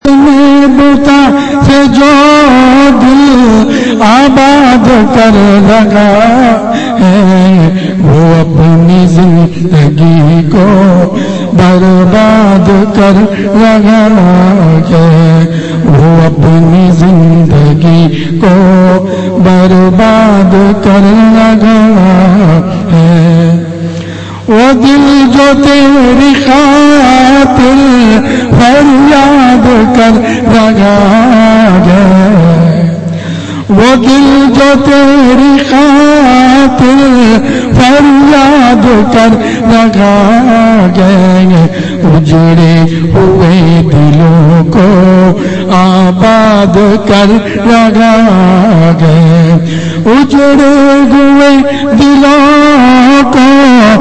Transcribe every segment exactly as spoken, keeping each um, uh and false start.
بتا سے جو دل آباد کر رہا ہے وہ اپنی زندگی کو برباد کر رہا ہے، وہ اپنی زندگی کو برباد کر رہا ہے۔ وہ دل جو تیری خاطر فریاد کر رہا ہے، وہ دل جو تیری خاطر فریاد کر رہا ہے، اجڑے ہوئے دلوں کو آباد کر رہا ہے، اجڑے ہوئے دلوں کو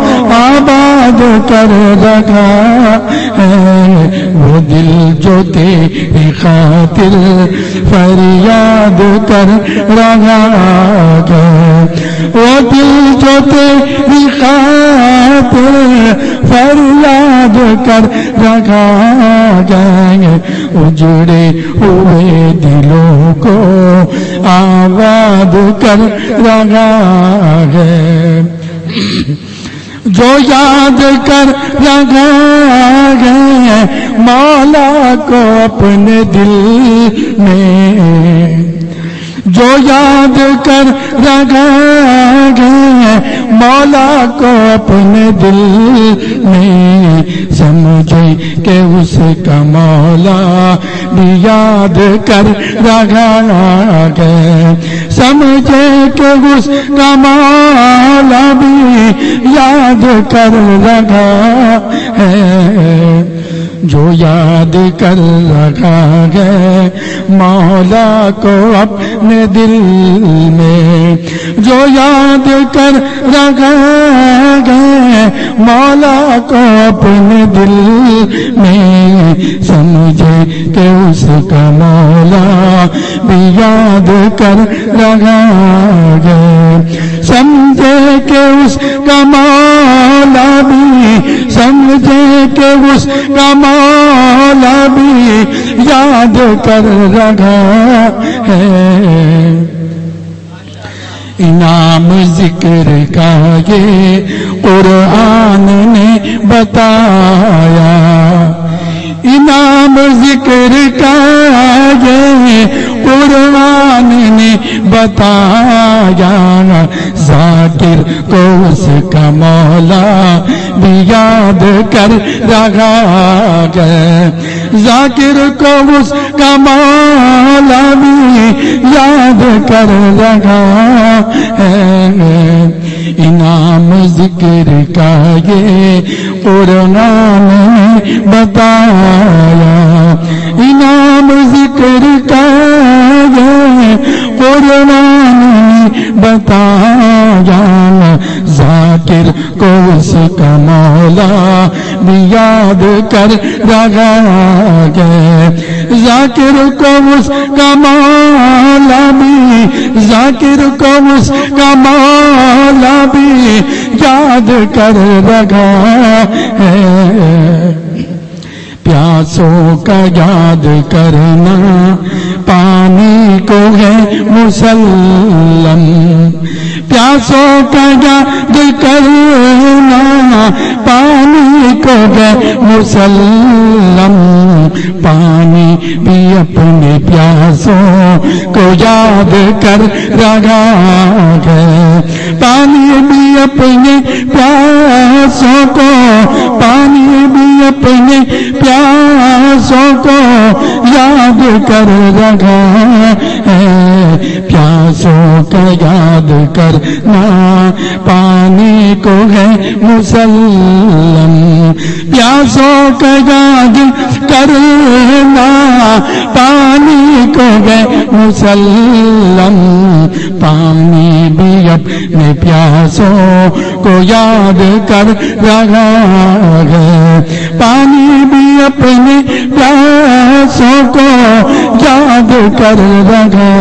آباد کر رہا ہے، وہ دل جو تیری خاطر فریاد کر رہا ہے، وہ دل جو تیری خاطر فریاد کر رہا ہے، اجڑے ہوئے دلوں کو آباد کر رہا ہے۔ جو یاد کر رہا ہے مولا کو اپنے دل میں، جو یاد کر رہا ہے مولا کو اپنے دل میں، سمجھے کہ اس کا مولا بھی یاد کر رہا ہے، سمجھے کہ اس کا مولا بھی یاد کر رہا ہے، جو یاد کر رہا ہے مولا کو اپنے دل میں، جو یاد کر رہا ہے مولا کو اپنے دل میں، سمجھے کہ اس کا مولا بھی یاد کر رہا ہے، سمجھے کہ اس کا مولا بھی، سمجھے کہ اس کا مولا بھی یاد کر رہا ہے۔ انعام ذکر کا یہ قرآن نے بتایا، انعام ذکر کا یہ قرآن نے بتایا، ذاکر کو اس کا مولا بھی یاد کر رہا ہے، ذاکر کو اس کا مولا بھی یاد کر رہا ہے۔ انعام ذکر کا یہ قرآن نے بتایا، انعام ذکر کا یہ قرآن نے بتایا، ذاکر کو اس کا مولا بھی یاد کر رہا ہے، ذاکر کو اس کا مولا بھی، ذاکر کو اس کا مولا بھی یاد کر رہا ہے۔ پیاسوں کا یاد کرنا پانی کو ہے مسلم، پیاسوں کا یاد کرنا پانی کو ہے مسلم، پانی بھی اپنے پیاسوں کو یاد کر رہا ہے، پانی بھی اپنے پیاسوں کو، پانی بھی اپنے پیاسوں کو یاد کر رہا ہے، پیاسوں کا یاد کرنا پانی کو ہے مسلم، پیاسوں کا یاد کرنا پانی کو ہے مسلم، پانی بھی اپنے پیاسوں کو یاد کر رہا ہے، پانی بھی اپنے پیاسوں کو یاد کر رہا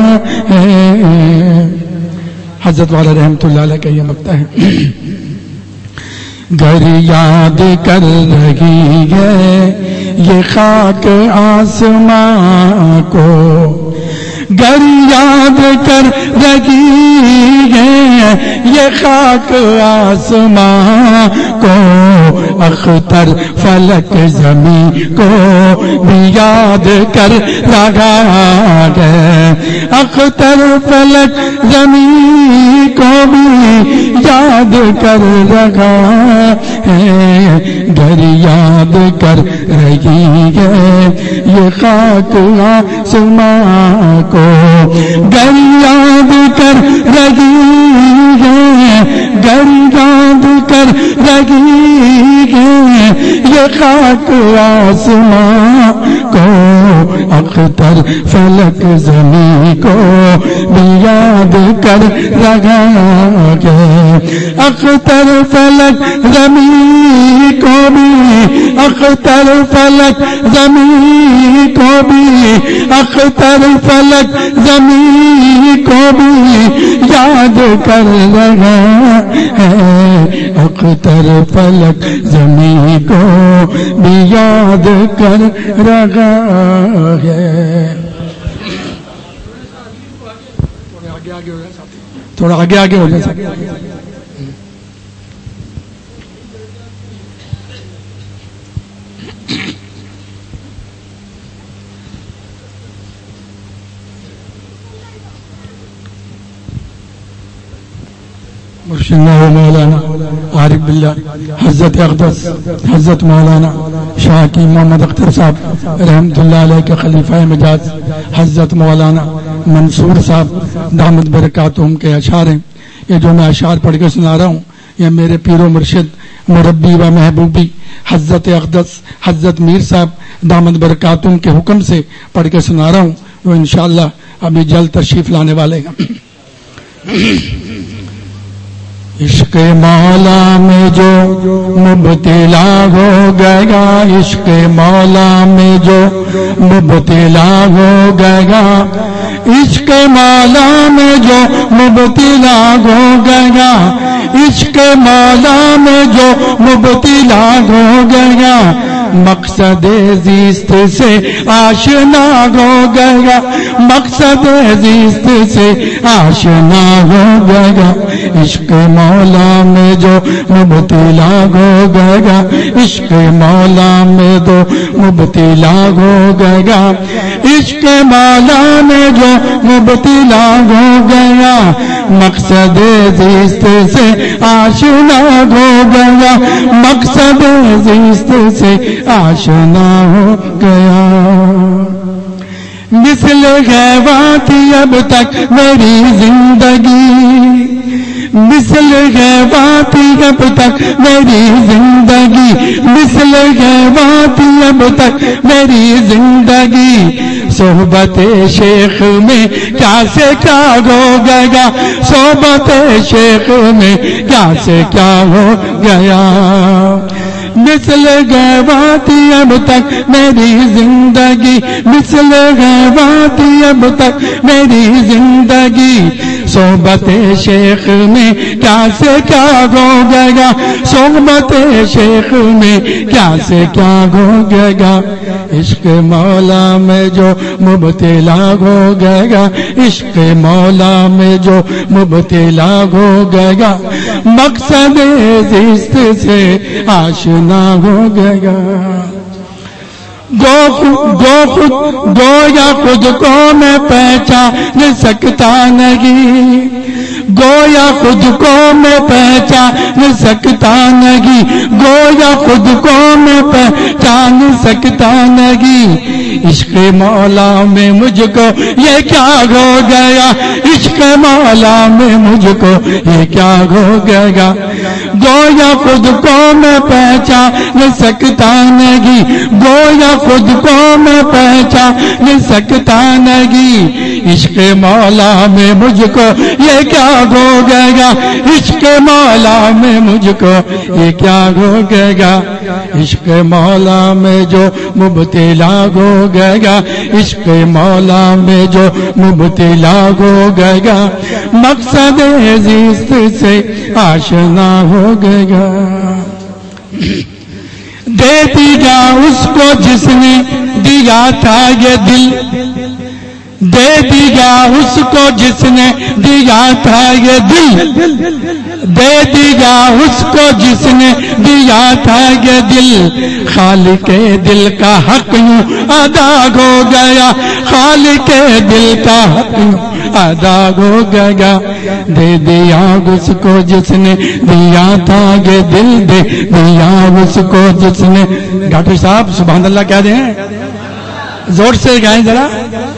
ہے۔ حضرت والا رحمت اللہ علیہ کا یہ مقطع ہے۔ گر یاد کر رہی ہے یہ خاک آسماں کو گر یاد کر رہی ہے یہ خاک آسماں کو اختر فلک زمین کو بھی یاد کر رہا ہے اختر فلک زمین کو بھی یاد کر رہا ہے گر یاد کر رہی ہے یہ خاک آسماں کو گر یاد کر رہی ہے گر یاد کر رہی ہے یہ خاک آسماں کو اختر فلک زمین کو بھی یاد کر رہا ہے اختر فلک زمین کو بھی اختر فلک زمین کو بھی اختر فلک زمین کو بھی یاد کر رہا ہے اختر فلک زمین کو بھی یاد کر رہا ہے تھوڑا آگے آگے ہو جائے مرشدنا و مولانا عارف باللہ حضرت اقدس حضرت مولانا شاہ کی محمد اختر صاحب رحمت اللہ علیہ کے خلیفہ مجاز حضرت مولانا منصور صاحب دامت برکاتہم کے اشعار ہیں یہ جو میں اشعار پڑھ کے سنا رہا ہوں یہ میرے پیر و مرشد مربی و محبوبی حضرت اقدس حضرت میر صاحب دامت برکاتہم کے حکم سے پڑھ کے سنا رہا ہوں وہ انشاءاللہ ابھی جلد تشریف لانے والے ہیں عشق مولا میں جو مبتلا ہو گیا عشق مولا میں جو مبتلا ہو گیا عشق مولا میں جو مبتلا ہو گیا عشق مولا میں جو مبتلا ہو گیا مقصد زیست سے آشنا ہو گیا مقصد زیست سے آشنا ہو گیا عشق مولا میں جو مبتلا ہو گیا عشق مولا میں جو مبتلا ہو گیا عشق مولا میں جو مبتلا ہو گیا مقصد زیست سے آشنا ہو گیا مقصد زیست سے آشنا ہو گیا مثل غیبات اب تک میری زندگی مثل غیبات اب تک میری زندگی مثل غیبات اب تک میری زندگی صحبت شیخ میں کیا سے کیا ہو گیا صحبت شیخ میں کیا سے کیا ہو گیا مثل غیبات اب تک میری زندگی مثل غیبات اب تک میری زندگی صحبت شیخ میں کیا سے کیا ہو گیا صحبت شیخ میں کیا سے کیا ہو گیا عشق مولا میں جو مبتلا ہو گیا عشق مولا میں جو مبتلا ہو گیا مقصد زیست سے آشنا ہو گیا گو گو خود گو یا خود کو میں پہچان سکتا نہیں گویا خود کو میں پہچان سکتا نہیں گویا خود کو میں پہچان سکتا نہیں عشق مولا میں مجھ کو یہ کیا ہو گیا عشق مولا میں مجھ کو یہ کیا ہو گیا گویا خود کو میں پہچان سکتا نہیں گویا خود کو میں پہچان سکتا نہیں عشق مولا میں مجھ کو یہ کیا ہو گیا عشق مولا میں مجھ کو یہ کیا ہو گیا عشق مولا میں جو مبتلا ہو گیا عشق مولا میں جو مبتلا ہو گیا مقصد زیست سے آشنا ہو گیا دے دیا اس کو جس نے دیا تھا یہ دل، دے دیا اس کو جس نے دیا تھا یہ دل، دے دیا اس کو جس نے دیا تھا یہ دل، خالق دل کا حق یوں ادا ہو گیا، خالق دل کا حق یوں ادا ہو گیا، دے دیا اس کو جس نے دیا تھا یہ دل، دے دیا اس کو جس نے. ڈاکٹر صاحب سبحان اللہ کہہ دیں، زور سے گائیں ذرا،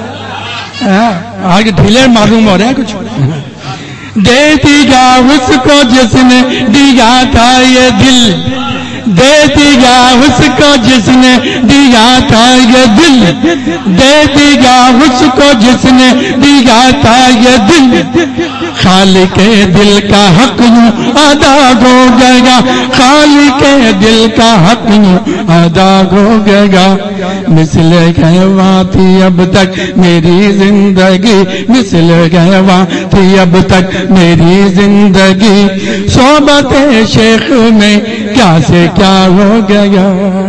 آگے ڈھیلے معلوم ہو رہے ہیں کچھ. دے دیا اس کو جس نے دیا تھا یہ دل، دے دیا اس کو جس نے دیا تھا یہ دل، دے دیا اس کو جس نے دیا تھا یہ دل، خالق دل کا حق یوں ادا ہو گیا، خالق دل کا حق یوں ادا ہو گیا. مثل کہواں تھی اب تک میری زندگی، مثل کہواں تھی اب تک میری زندگی، صحبت شیخ میں کیا سے کیا ہو گیا.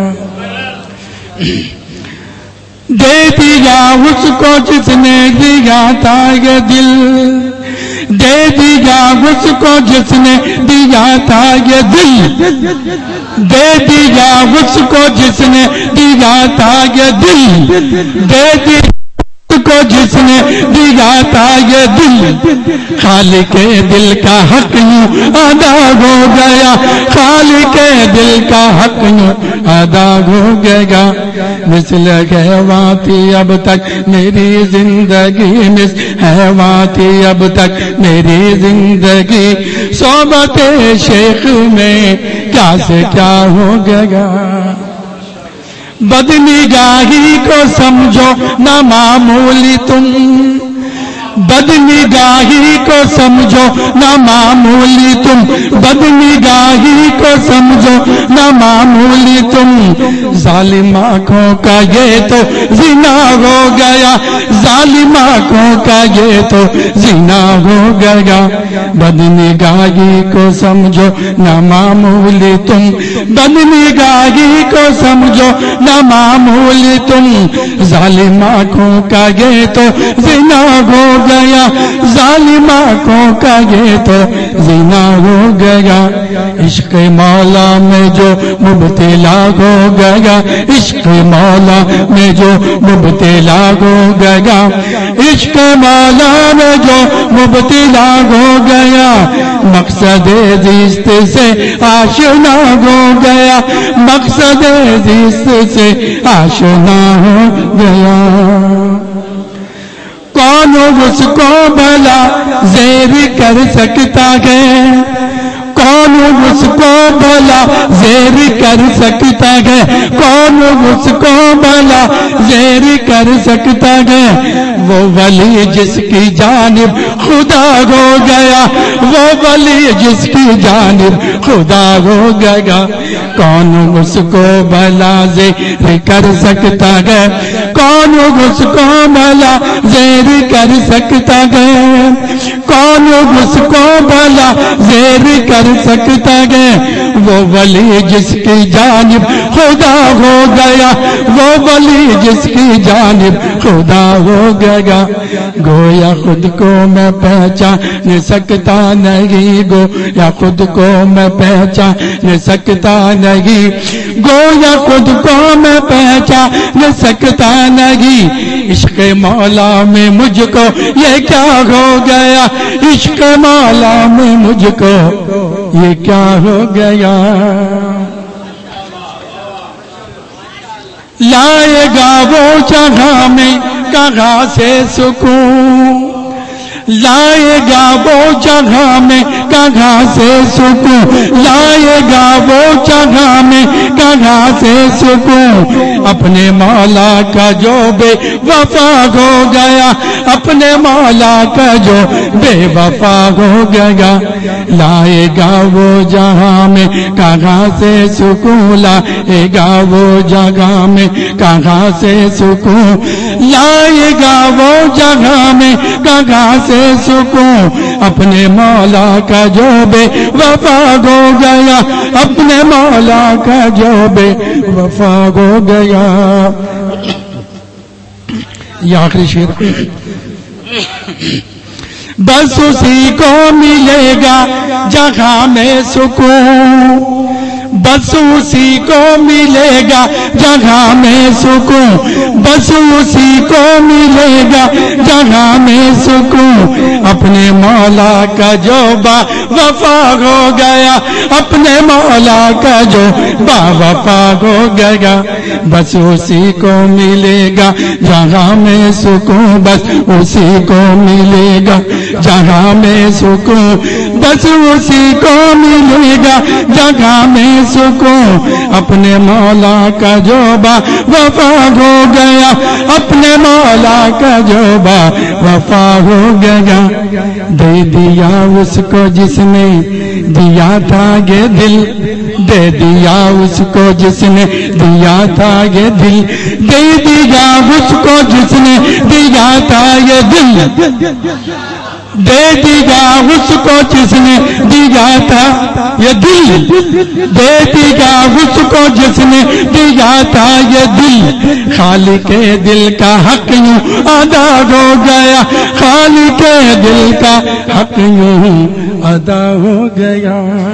دے دیا اس کو جس نے دیا تھا یہ دل، دے دیا اس کو جس نے دیا تھا یہ دل، دے دیا اس کو جس نے دیا تھا یہ دل، دے دیا کو جس نے دیا تھا یہ دل، خالق دل کا حق یوں ادا ہو گیا، خالق دل کا حق یوں ادا ہو گیا. مثل کہواں تھی اب تک میری زندگی، مثل کہواں تھی اب تک میری زندگی، صحبت شیخ میں کیا سے کیا ہو گیا. بدنگاہی کو سمجھو نہ معمولی تم، بدنگاہی کو سمجھو نہ معمولی تم، بدنگاہی کو سمجھو نہ معمولی تم، ظالم آنکھوں کا یہ تو زنا ہو گیا، ظالم آنکھوں کا یہ تو زنا ہو گیا. بدنگاہی کو سمجھو نہ معمولی تم، بدنگاہی کو سمجھو نہ معمولی تم، ظالم آنکھوں کا یہ تو زنا ہو گیا، ظالم آنکھوں کا یہ تو زنا ہو گیا. عشق مولا میں جو مبتلا ہو گیا، عشق مولا میں جو مبتلا ہو گیا، عشق مولا میں جو مبتلا ہو گیا، مقصد زیست سے آشنا ہو گیا، مقصد زیست سے آشنا ہو گیا. کون اس کو بھلا زیر کر سکتا ہے، کون اس کو بھلا زیر کر سکتا ہے، کون اس کو بھلا زیر کر سکتا ہے. وہ ولی جس کی جانب خدا ہو گیا، وہ ولی جس کی جانب خدا ہو گیا. کون اس کو بھلا زیر کر سکتا ہے، کون اس کو بھلا زیر کر سکتا ہے، کون اس کو بھلا زیر کر سکتا ہے. وہ ولی جس کی جانب خدا ہو گیا، وہ ولی جس کی جانب خدا ہو گیا. گویا خود کو میں پہچان سکتا نہیں، گویا خود کو میں پہچان سکتا نہیں، گویا خود کو میں پہچان سکتا نہیں. عشق مولا میں مجھ کو یہ کیا ہو گیا، عشق مولا میں مجھ کو یہ کیا ہو گیا. لائے گا وہ جہاں میں کہاں سے سکون، لائے گا وہ جگہ میں کہاں سے سکون، لائے گا وہ جگہ میں کہاں سے سکون. اپنے مولا کا جو بے وفا ہو گیا، اپنے مولا کا جو بے وفا ہو گیا. لائے گا وہ جہاں میں کہاں سے سکون، لائے گا وہ جگہ میں کہاں سے سکون، لائے گا وہ جگہ میں کہاں سے میں سکون اپنے مولا کا جو بے وفا ہو گیا، اپنے مولا کا جو بے وفا ہو گیا. یہ آخری شعر. بس اسی کو ملے گا جہاں میں سکون، بس اسی کو ملے گا جہاں میں سکون، بس اسی کو ملے گا جہاں میں سکون. اپنے مولا کا جو با وفا ہو گیا، اپنے مولا کا جو با وفا ہو گیا. بس اسی کو ملے گا جہاں میں سکون، بس اسی کو ملے گا جہاں میں سکون، بس اسی کو ملے گا جہاں میں سکون. اپنے مولا کا جو با وفا ہو گیا، اپنے مولا کا جو با وفا ہو گیا. دے دیا اس کو جس نے دیا تھا یہ دل، دے دیا اس کو جس نے دیا تھا یہ دل، دے دیا اس کو جس نے دیا تھا یہ دل، دے دیا اس کو جس نے دیا تھا یہ دل، دے دیا اس کو جس نے دیا تھا یہ دل. خالق کے دل کا حق یوں ادا ہو گیا، خالق کے دل کا حق یوں ادا ہو گیا.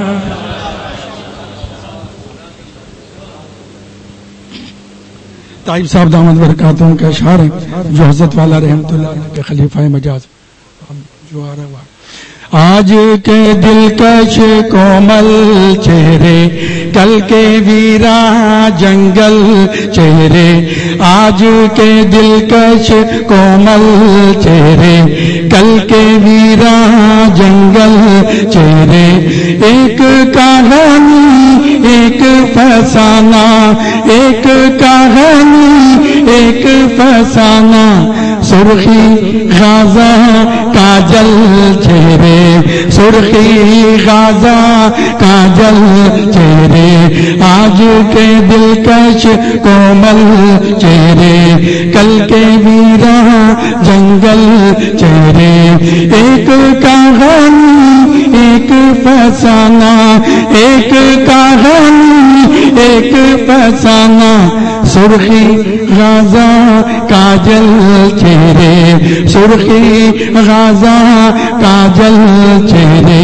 طائب صاحب دامت برکاتوں کا اشعار ہے جو حضرت والا رحمۃ اللہ علیہ کے خلیفہ مجاز جو آ رہا ہے. آج کے دلکش کومل چہرے، کل کے ویرا جنگل چہرے، آج کے دلکش کومل چہرے، کل کے ویرا جنگل چہرے. ایک کہانی ایک فسانہ، ایک کہانی ایک فسانہ، سرخی غازہ کاجل چہرے، سرخی غازہ کاجل چہرے. آج کے دلکش کومل چہرے، کل کے ویرا جنگل چہرے. ایک کہانی ایک فسانہ، ایک کہانی ایک فسانہ، سرخی غازہ کاجل چہرے، سرخی غازہ کاجل چہرے.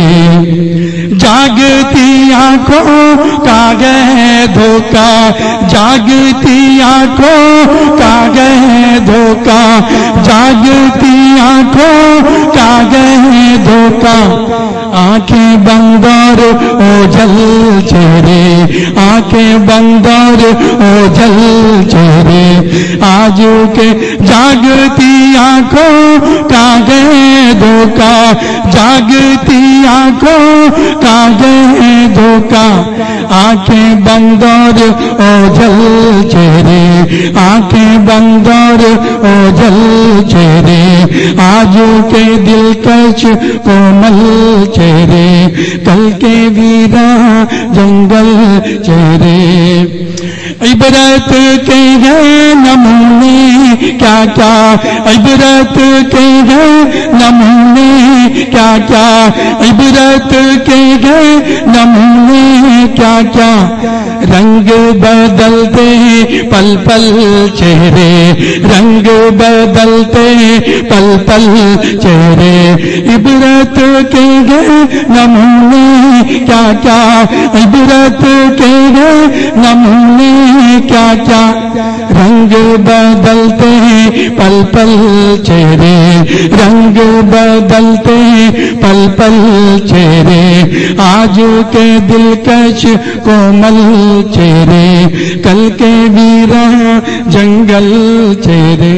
جاگتی آنکھوں کا گئے دھوکا، جاگتی آنکھوں کا گئے دھوکا، جاگتی آنکھوں کا گئے دھوکا. آنکھیں بند اور اوجھل چہرے، آنکھیں بند اور اوجھل چہرے. آج کے جاگتی آنکھوں کا گئے دھوکا، جاگتی آنکھوں کا گئے دھوکا. آنکھیں بند اور اوجھل چہرے، آنکھیں بند اور اوجھل چہرے. آج کے دلکش کومل چہرے، کل کے ویرا جنگل چہرے. عبرت کے ہیں نمونے کیا کیا، عبرت کے ہیں نمونے کیا کیا، عبرت کے ہیں نمونے کیا کیا. رنگ بدلتے پل پل چہرے، رنگ بدلتے پل پل چہرے. عبرت کے ہیں نمونے کیا کیا، عبرت کے ہیں نمونے کیا کیا. رنگ بدلتے پل پل چہرے، رنگ بدلتے پل پل چہرے. آج کے دلکش کومل چہرے، کل کے ویرا جنگل چہرے.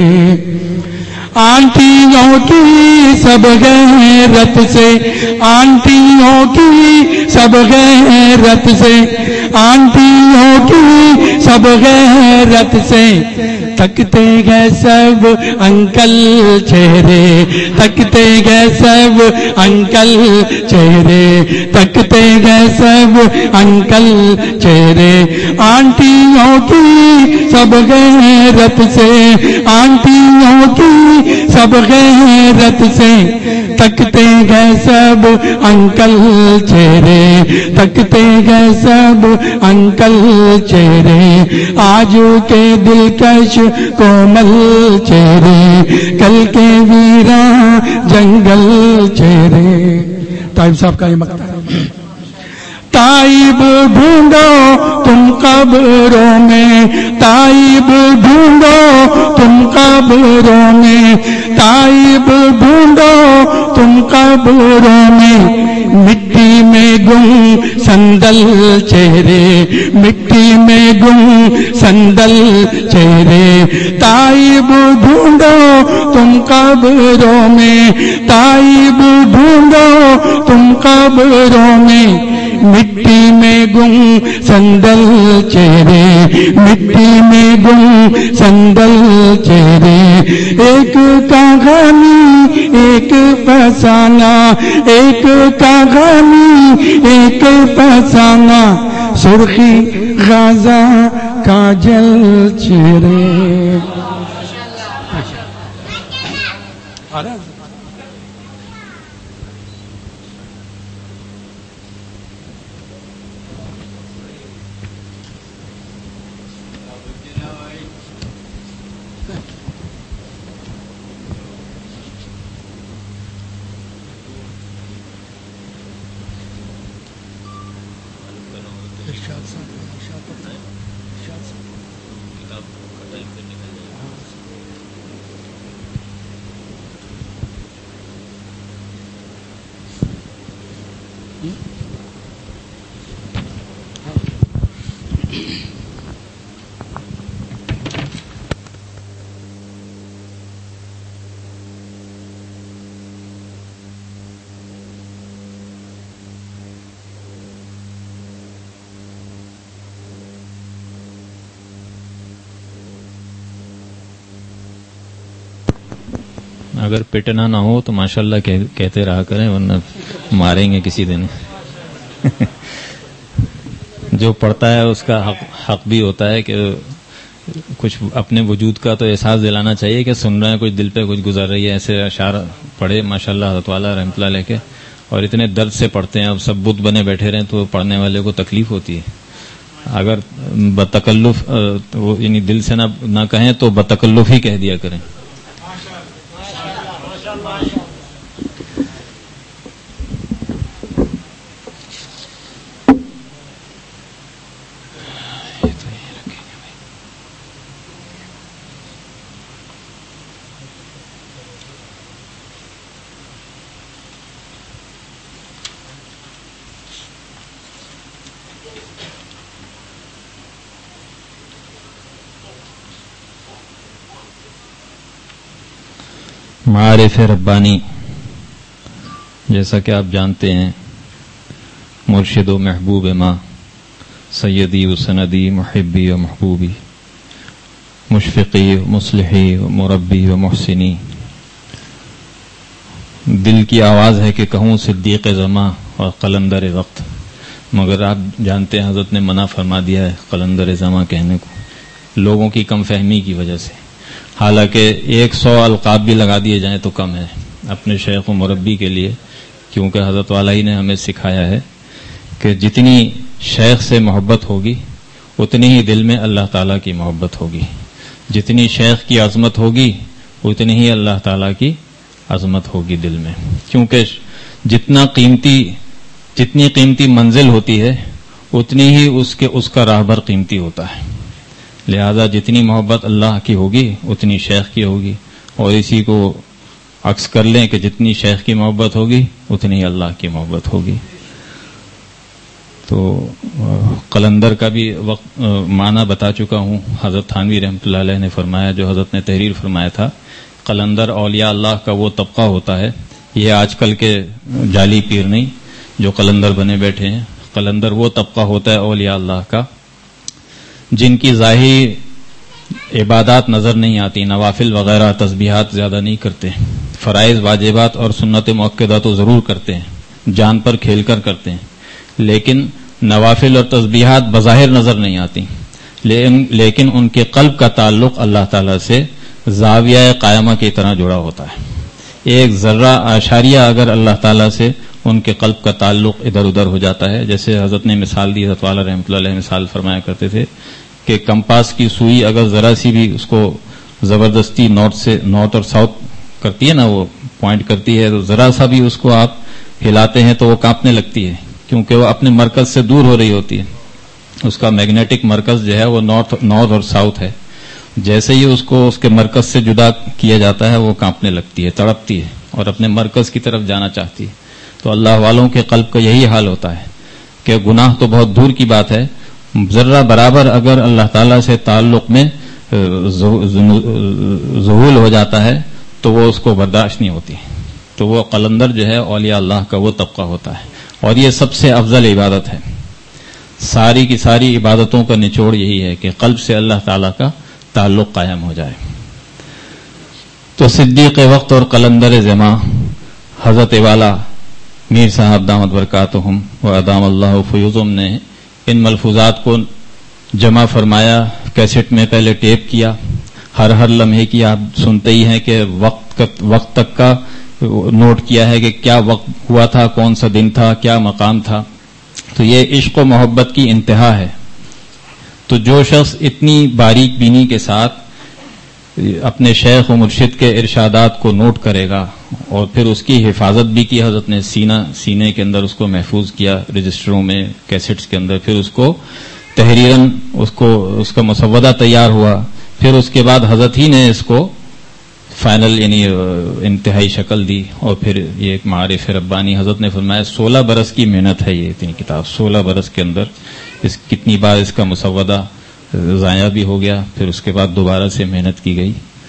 آنٹیوں کی سب غیرت سے، آنٹیوں کی سب غیرت سے، آنٹیوں کی سب غیرت سے. تکتے گئے سب انکل چہرے، تکتے گئے سب انکل چہرے، تکتے گئے سب انکل چہرے. آنٹیوں کی سب غیرت سے، آنٹیوں کی سب غیرت سے تکتے گئے سب انکل چہرے، تکتے گئے سب انکل چہرے، آج کے دلکش کومل چہرے، کل کے ویراں جنگل چہرے۔ طائب صاحب کا یہ مقطع ہے۔ تائب ڈھونڈو تم قبروں میں، تائب ڈھونڈو تم قبروں میں، تائب ڈھونڈو تم قبروں میں، مٹی میں گم سندل چہرے، مٹی میں گم سندل چہرے، تائب ڈھونڈو تم قبروں میں، تائب ڈھونڈو تم قبروں میں، مٹی میں گم سندل چہرے، مٹی میں گم سندل چہرے، ایک کا غمی ایک فسانہ، ایک کا غمی ایک فسانہ، سرخی غازہ کاجل چہرے۔ اگر پٹنا نہ ہو تو ماشاءاللہ کہتے رہا کریں، ورنہ ماریں گے کسی دن۔ جو پڑھتا ہے اس کا حق, حق بھی ہوتا ہے کہ کچھ اپنے وجود کا تو احساس دلانا چاہیے کہ سن رہے ہیں، کچھ دل پہ کچھ گزر رہی ہے، ایسے اشعار پڑھے ماشاءاللہ حضرت والا رحمۃ اللہ علیہ کے، اور اتنے درد سے پڑھتے ہیں۔ اب سب بت بنے بیٹھے رہیں تو پڑھنے والے کو تکلیف ہوتی ہے۔ اگر بتکلف یعنی دل سے نہ نہ کہیں تو بتکلف ہی کہہ دیا کریں۔ معارف ربانی، جیسا کہ آپ جانتے ہیں، مرشد و محبوب ماں، سیدی و سندی، محبی و محبوبی، مشفقی و مصلحی و مربی و محسنی، دل کی آواز ہے کہ کہوں صدیق زماں اور قلندر وقت، مگر آپ جانتے ہیں حضرت نے منع فرما دیا ہے قلندر زماں کہنے کو، لوگوں کی کم فہمی کی وجہ سے۔ حالانکہ ایک سو القاب بھی لگا دیے جائیں تو کم ہے اپنے شیخ و مربی کے لیے، کیونکہ حضرت والا ہی نے ہمیں سکھایا ہے کہ جتنی شیخ سے محبت ہوگی اتنی ہی دل میں اللہ تعالیٰ کی محبت ہوگی، جتنی شیخ کی عظمت ہوگی اتنی ہی اللہ تعالیٰ کی عظمت ہوگی دل میں، کیونکہ جتنا قیمتی جتنی قیمتی منزل ہوتی ہے اتنی ہی اس کے اس کا راہبر قیمتی ہوتا ہے۔ لہذا جتنی محبت اللہ کی ہوگی اتنی شیخ کی ہوگی، اور اسی کو عکس کر لیں کہ جتنی شیخ کی محبت ہوگی اتنی اللہ کی محبت ہوگی۔ تو قلندر کا بھی وقت معنی بتا چکا ہوں، حضرت تھانوی رحمۃ اللہ علیہ نے فرمایا، جو حضرت نے تحریر فرمایا تھا، قلندر اولیاء اللہ کا وہ طبقہ ہوتا ہے، یہ آج کل کے جعلی پیر نہیں جو قلندر بنے بیٹھے ہیں، قلندر وہ طبقہ ہوتا ہے اولیاء اللہ کا جن کی ظاہری عبادات نظر نہیں آتی، نوافل وغیرہ تسبیحات زیادہ نہیں کرتے، فرائض واجبات اور سنت مؤکدہ تو ضرور کرتے ہیں، جان پر کھیل کر کرتے ہیں، لیکن نوافل اور تسبیحات بظاہر نظر نہیں آتی، لیکن ان کے قلب کا تعلق اللہ تعالیٰ سے زاویہ قائمہ کی طرح جڑا ہوتا ہے. ایک ذرہ اشاریہ اگر اللہ تعالیٰ سے ان کے قلب کا تعلق ادھر ادھر ہو جاتا ہے، جیسے حضرت نے مثال دی، حضرت والا رحمۃ اللہ علیہ مثال فرمایا کرتے تھے کہ کمپاس کی سوئی اگر ذرا سی بھی اس کو زبردستی نارتھ سے نارتھ اور ساؤتھ کرتی ہے نا، وہ پوائنٹ کرتی ہے، تو ذرا سا بھی اس کو آپ ہلاتے ہیں تو وہ کانپنے لگتی ہے، کیونکہ وہ اپنے مرکز سے دور ہو رہی ہوتی ہے. اس کا میگنیٹک مرکز جو ہے وہ نارتھ نارتھ اور ساؤتھ ہے. جیسے ہی اس کو اس کے مرکز سے جدا کیا جاتا ہے وہ کانپنے لگتی ہے، تڑپتی ہے اور اپنے مرکز کی طرف جانا چاہتی ہے. تو اللہ والوں کے قلب کا یہی حال ہوتا ہے کہ گناہ تو بہت دور کی بات ہے، ذرہ برابر اگر اللہ تعالیٰ سے تعلق میں ذہول ہو جاتا ہے تو وہ اس کو برداشت نہیں ہوتی. تو وہ قلندر جو ہے اولیاء اللہ کا وہ طبقہ ہوتا ہے، اور یہ سب سے افضل عبادت ہے. ساری کی ساری عبادتوں کا نچوڑ یہی ہے کہ قلب سے اللہ تعالیٰ کا تعلق قائم ہو جائے. تو صدیق وقت اور قلندر زماں حضرت والا میر صاحب دامت برکاتہم و ادام اللہ فیوزم نے ان ملفوظات کو جمع فرمایا، کیسٹ میں پہلے ٹیپ کیا، ہر ہر لمحے کی آپ سنتے ہی ہیں کہ وقت وقت تک کا نوٹ کیا ہے کہ کیا وقت ہوا تھا، کون سا دن تھا، کیا مقام تھا. تو یہ عشق و محبت کی انتہا ہے. تو جو شخص اتنی باریک بینی کے ساتھ اپنے شیخ و مرشد کے ارشادات کو نوٹ کرے گا اور پھر اس کی حفاظت بھی کی، حضرت نے سینہ سینے کے اندر اس کو محفوظ کیا، رجسٹروں میں، کیسٹس کے اندر، پھر اس کو تحریراً اس کو اس کا مسودہ تیار ہوا، پھر اس کے بعد حضرت ہی نے اس کو فائنل یعنی انتہائی شکل دی، اور پھر یہ ایک معارف ربانی. حضرت نے فرمایا سولہ برس کی محنت ہے یہ اتنی کتاب، سولہ برس کے اندر اس کتنی بار اس کا مسودہ ضائع بھی ہو گیا، پھر اس کے بعد دوبارہ سے محنت کی گئی.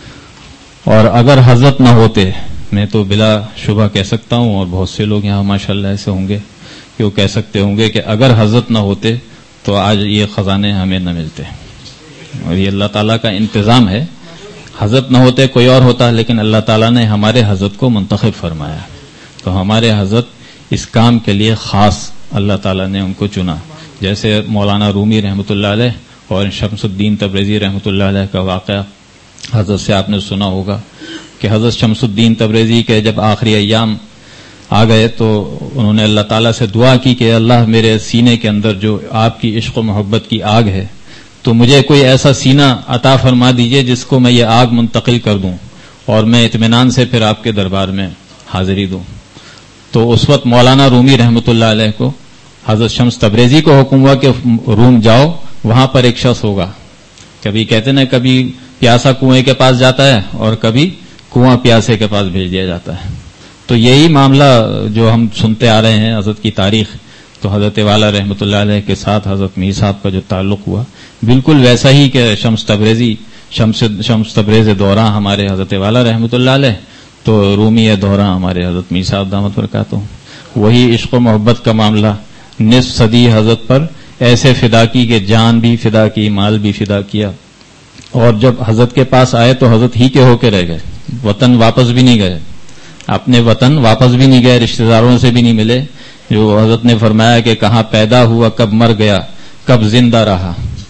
اور اگر حضرت نہ ہوتے، میں تو بلا شبہ کہہ سکتا ہوں، اور بہت سے لوگ یہاں ماشاءاللہ ایسے ہوں گے کہ وہ کہہ سکتے ہوں گے کہ اگر حضرت نہ ہوتے تو آج یہ خزانے ہمیں نہ ملتے. اور یہ اللہ تعالیٰ کا انتظام ہے. حضرت نہ ہوتے کوئی اور ہوتا، لیکن اللہ تعالیٰ نے ہمارے حضرت کو منتخب فرمایا. تو ہمارے حضرت اس کام کے لیے خاص اللہ تعالیٰ نے ان کو چنا. جیسے مولانا رومی رحمۃ اللہ علیہ اور شمس الدین تبریزی رحمۃ اللہ علیہ کا واقعہ حضرت سے آپ نے سنا ہوگا کہ حضرت شمس الدین تبریزی کے جب آخری ایام آ گئے تو انہوں نے اللہ تعالیٰ سے دعا کی کہ اللہ میرے سینے کے اندر جو آپ کی عشق و محبت کی آگ ہے تو مجھے کوئی ایسا سینہ عطا فرما دیجئے جس کو میں یہ آگ منتقل کر دوں اور میں اطمینان سے پھر آپ کے دربار میں حاضری دوں. تو اس وقت مولانا رومی رحمۃ اللہ علیہ کو حضرت شمس تبریزی کو حکم ہوا کہ روم جاؤ، وہاں پر ایک شخص ہوگا. کبھی کہتے ہیں کبھی پیاسا کنویں کے پاس جاتا ہے اور کبھی کنواں پیاسے کے پاس بھیج دیا جاتا ہے. تو یہی معاملہ جو ہم سنتے آ رہے ہیں حضرت کی تاریخ، تو حضرت والا رحمۃ اللہ علیہ کے ساتھ حضرت میر صاحب کا جو تعلق ہوا بالکل ویسا ہی کہ شمس تبریزی شمس شمس تبریز دوراں ہمارے حضرت والا رحمۃ اللہ علیہ، تو رومی دوراں ہمارے حضرت میر صاحب دامت برکاتہ. وہی عشق و محبت کا معاملہ نصف صدی حضرت پر ایسے فدا کی کہ جان بھی فدا کی، مال بھی فدا کیا. اور جب حضرت کے پاس آئے تو حضرت ہی کے ہو کے رہ گئے، وطن واپس بھی نہیں گئے، اپنے وطن واپس بھی نہیں گئے، رشتہ داروں سے بھی نہیں ملے. جو حضرت نے فرمایا کہ کہاں پیدا ہوا، کب مر گیا، کب زندہ رہا،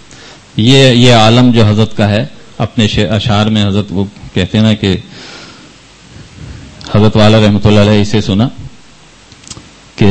یہ یہ عالم جو حضرت کا ہے. اپنے اشعار میں حضرت وہ کہتے ہیں نا کہ حضرت والا رحمۃ اللہ علیہ اسے سنا کہ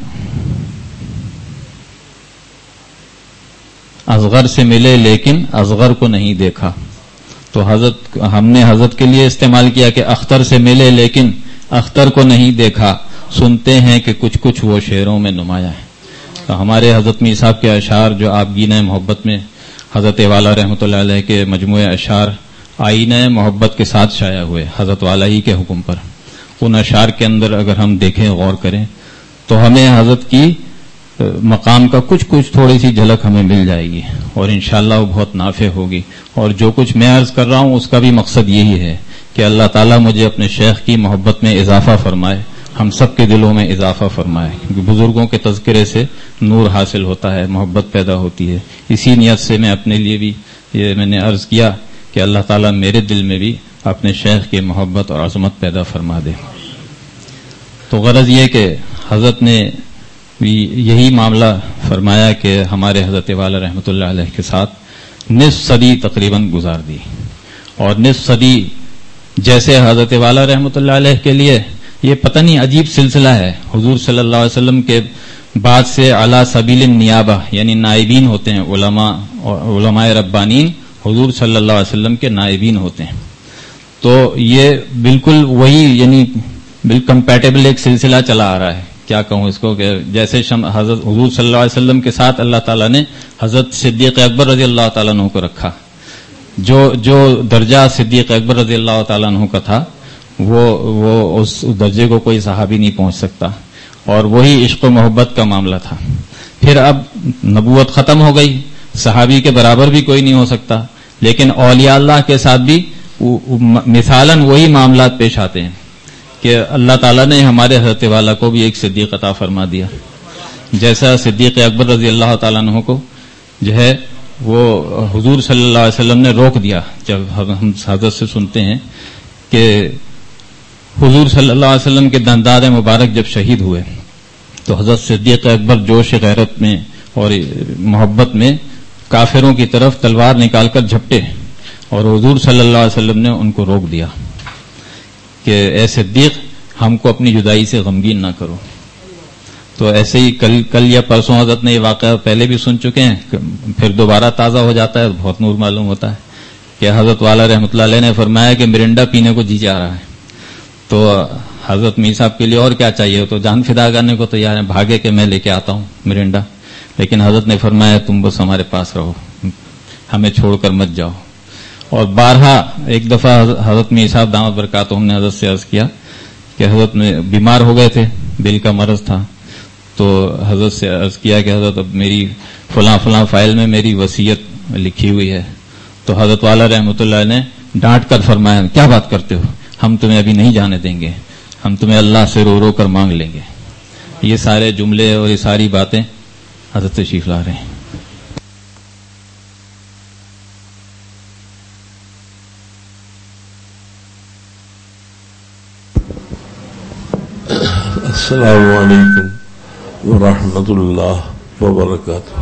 اصغر سے ملے لیکن اصغر کو نہیں دیکھا. تو حضرت ہم نے حضرت کے لیے استعمال کیا کہ اختر سے ملے لیکن اختر کو نہیں دیکھا، سنتے ہیں کہ کچھ کچھ وہ شعروں میں نمایاں ہے. تو ہمارے حضرت میر صاحب کے اشعار جو آپ گینے محبت میں حضرت والا رحمۃ اللہ علیہ کے مجموعے اشعار آئینہ محبت کے ساتھ شائع ہوئے حضرت والا ہی کے حکم پر، ان اشعار کے اندر اگر ہم دیکھیں غور کریں تو ہمیں حضرت کی مقام کا کچھ کچھ تھوڑی سی جھلک ہمیں مل جائے گی، اور انشاءاللہ وہ بہت نافع ہوگی. اور جو کچھ میں عرض کر رہا ہوں اس کا بھی مقصد یہی ہے کہ اللہ تعالیٰ مجھے اپنے شیخ کی محبت میں اضافہ فرمائے، ہم سب کے دلوں میں اضافہ فرمائے، کیونکہ بزرگوں کے تذکرے سے نور حاصل ہوتا ہے، محبت پیدا ہوتی ہے. اسی نیت سے میں اپنے لیے بھی یہ میں نے عرض کیا کہ اللہ تعالیٰ میرے دل میں بھی اپنے شیخ کی محبت اور عظمت پیدا فرما دے. تو غرض یہ کہ حضرت نے بھی یہی معاملہ فرمایا کہ ہمارے حضرت والا رحمۃ اللہ علیہ کے ساتھ نصف صدی تقریباً گزار دی، اور نصف صدی جیسے حضرت والا رحمۃ اللہ علیہ کے لیے یہ پتہ نہیں عجیب سلسلہ ہے. حضور صلی اللہ علیہ وسلم کے بعد سے علی سبیل النیابہ یعنی نائبین ہوتے ہیں علماء اور علماء ربانین حضور صلی اللہ علیہ وسلم کے نائبین ہوتے ہیں. تو یہ بالکل وہی یعنی بالکل کمپیٹیبل ایک سلسلہ چلا آ رہا ہے. کیا کہوں اس کو کہ جیسے حضرت حضور صلی اللہ علیہ وسلم کے ساتھ اللہ تعالیٰ نے حضرت صدیق اکبر رضی اللہ تعالیٰ عنہ کو رکھا. جو جو درجہ صدیق اکبر رضی اللہ تعالیٰ عنہ کا تھا وہ وہ اس درجے کو کوئی صحابی نہیں پہنچ سکتا. اور وہی عشق و محبت کا معاملہ تھا. پھر اب نبوت ختم ہو گئی, صحابی کے برابر بھی کوئی نہیں ہو سکتا, لیکن اولیاء اللہ کے ساتھ بھی مثالاً وہی معاملات پیش آتے ہیں کہ اللہ تعالیٰ نے ہمارے حضرت والا کو بھی ایک صدیق عطا فرما دیا. جیسا صدیق اکبر رضی اللہ تعالیٰ عنہ کو جو ہے وہ حضور صلی اللہ علیہ وسلم نے روک دیا. جب ہم حضرت سے سنتے ہیں کہ حضور صلی اللہ علیہ وسلم کے دنداد مبارک جب شہید ہوئے تو حضرت صدیق اکبر جوش غیرت میں اور محبت میں کافروں کی طرف تلوار نکال کر جھپٹے اور حضور صلی اللہ علیہ وسلم نے ان کو روک دیا کہ اے صدیق ہم کو اپنی جدائی سے غمگین نہ کرو. تو ایسے ہی کل کل یا پرسوں حضرت نے یہ واقعہ پہلے بھی سن چکے ہیں, پھر دوبارہ تازہ ہو جاتا ہے, بہت نور معلوم ہوتا ہے کہ حضرت والا رحمۃ اللہ علیہ نے فرمایا کہ مرنڈا پینے کو جی جا رہا ہے. تو حضرت میر صاحب کے لیے اور کیا چاہیے, تو جان فدا کرنے کو تیار ہے, بھاگے کہ میں لے کے آتا ہوں مرنڈا. لیکن حضرت نے فرمایا تم بس ہمارے پاس رہو, ہمیں چھوڑ کر مت جاؤ. اور بارہا ایک دفعہ حضرت میر صاحب دعوت برکات ہم نے حضرت سے عرض کیا کہ حضرت میں بیمار ہو گئے تھے, دل کا مرض تھا, تو حضرت سے عرض کیا کہ حضرت اب میری فلاں فلاں فائل میں میری وصیت لکھی ہوئی ہے. تو حضرت والا رحمۃ اللہ نے ڈانٹ کر فرمایا کیا بات کرتے ہو, ہم تمہیں ابھی نہیں جانے دیں گے, ہم تمہیں اللہ سے رو رو کر مانگ لیں گے. یہ سارے جملے اور یہ ساری باتیں حضرت تشریف لا رہے ہیں. السلام علیکم ورحمۃ اللہ وبرکاتہ.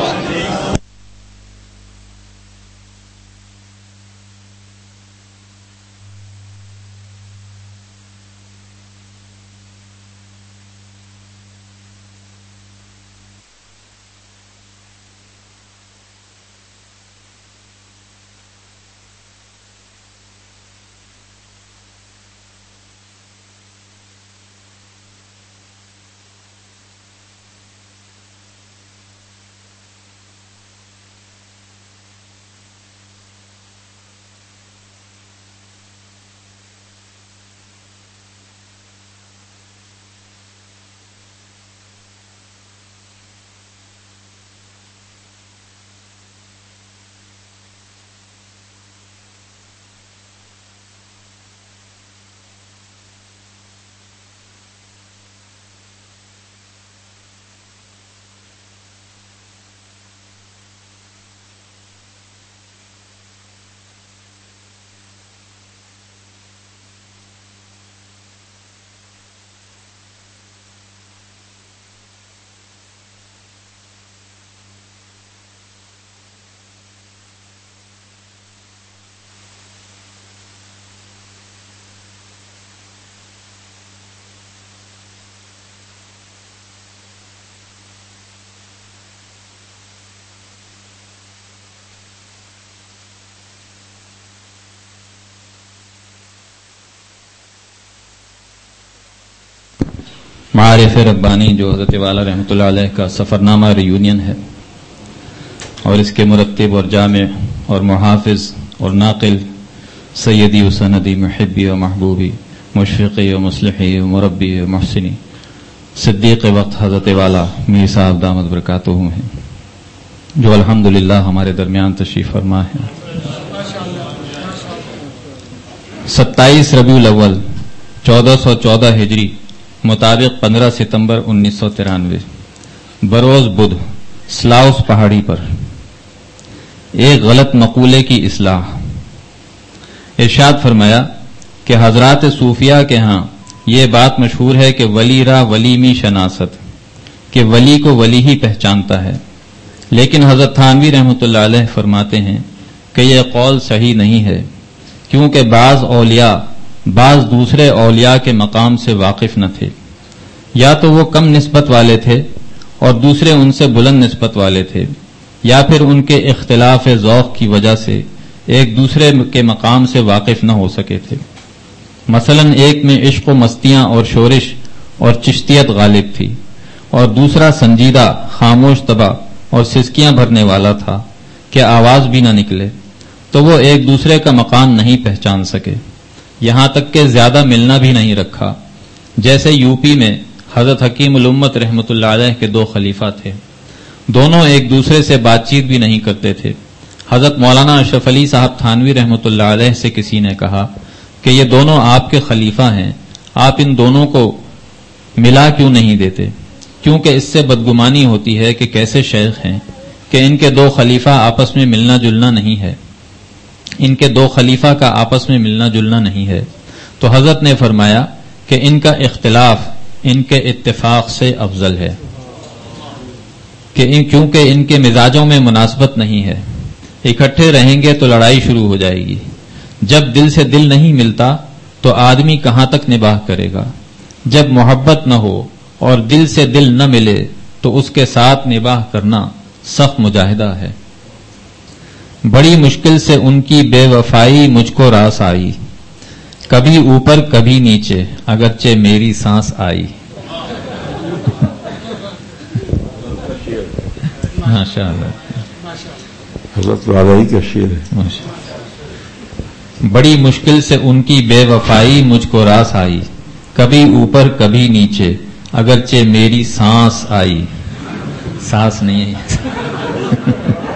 معارف ربانی جو حضرت والا رحمۃ اللہ علیہ کا سفر نامہ ریونین ہے, اور اس کے مرتب اور جامع اور محافظ اور ناقل سیدی و سندی محبی و محبوبی مشفقی و مصلحی و مربی و محسنی صدیق وقت حضرت والا میر صاحب دامت برکاتہ ہیں, جو الحمدللہ ہمارے درمیان تشریف فرما ہے. ستائیس ربیع الاول چودہ سو چودہ ہجری مطابق پندرہ ستمبر انیس سو ترانوے بروز بدھ سلاؤس پہاڑی پر ایک غلط مقولے کی اصلاح. ارشاد فرمایا کہ حضرات صوفیہ کے ہاں یہ بات مشہور ہے کہ ولی را ولی می شناست, کہ ولی کو ولی ہی پہچانتا ہے, لیکن حضرت تھانوی رحمۃ اللہ علیہ فرماتے ہیں کہ یہ قول صحیح نہیں ہے, کیونکہ بعض اولیاء بعض دوسرے اولیاء کے مقام سے واقف نہ تھے، یا تو وہ کم نسبت والے تھے اور دوسرے ان سے بلند نسبت والے تھے، یا پھر ان کے اختلاف ذوق کی وجہ سے ایک دوسرے کے مقام سے واقف نہ ہو سکے تھے۔ مثلا ایک میں عشق و مستیاں اور شورش اور چشتیت غالب تھی، اور دوسرا سنجیدہ، خاموش طبع اور سسکیاں بھرنے والا تھا کہ آواز بھی نہ نکلے، تو وہ ایک دوسرے کا مقام نہیں پہچان سکے، یہاں تک کہ زیادہ ملنا بھی نہیں رکھا۔ جیسے یو پی میں حضرت حکیم الامت رحمۃ اللہ علیہ کے دو خلیفہ تھے، دونوں ایک دوسرے سے بات چیت بھی نہیں کرتے تھے۔ حضرت مولانا اشرف علی صاحب تھانوی رحمۃ اللہ علیہ سے کسی نے کہا کہ یہ دونوں آپ کے خلیفہ ہیں، آپ ان دونوں کو ملا کیوں نہیں دیتے؟ کیونکہ اس سے بدگمانی ہوتی ہے کہ کیسے شیخ ہیں کہ ان کے دو خلیفہ آپس میں ملنا جلنا نہیں ہے، ان کے دو خلیفہ کا آپس میں ملنا جلنا نہیں ہے۔ تو حضرت نے فرمایا کہ ان کا اختلاف ان کے اتفاق سے افضل ہے، کہ ان کیونکہ ان کے مزاجوں میں مناسبت نہیں ہے، اکٹھے رہیں گے تو لڑائی شروع ہو جائے گی، جب دل سے دل نہیں ملتا تو آدمی کہاں تک نباہ کرے گا، جب محبت نہ ہو اور دل سے دل نہ ملے تو اس کے ساتھ نباہ کرنا سخت مجاہدہ ہے۔ بڑی مشکل سے ان کی بے وفائی مجھ کو راس آئی، کبھی اوپر کبھی نیچے اگرچہ میری سانس آئی۔ ماشاء اللہ، حضرت والا کا شعر ہے۔ بڑی مشکل سے ان کی بے وفائی مجھ کو راس آئی، کبھی اوپر کبھی نیچے اگرچہ میری سانس آئی۔ سانس نہیں ہے۔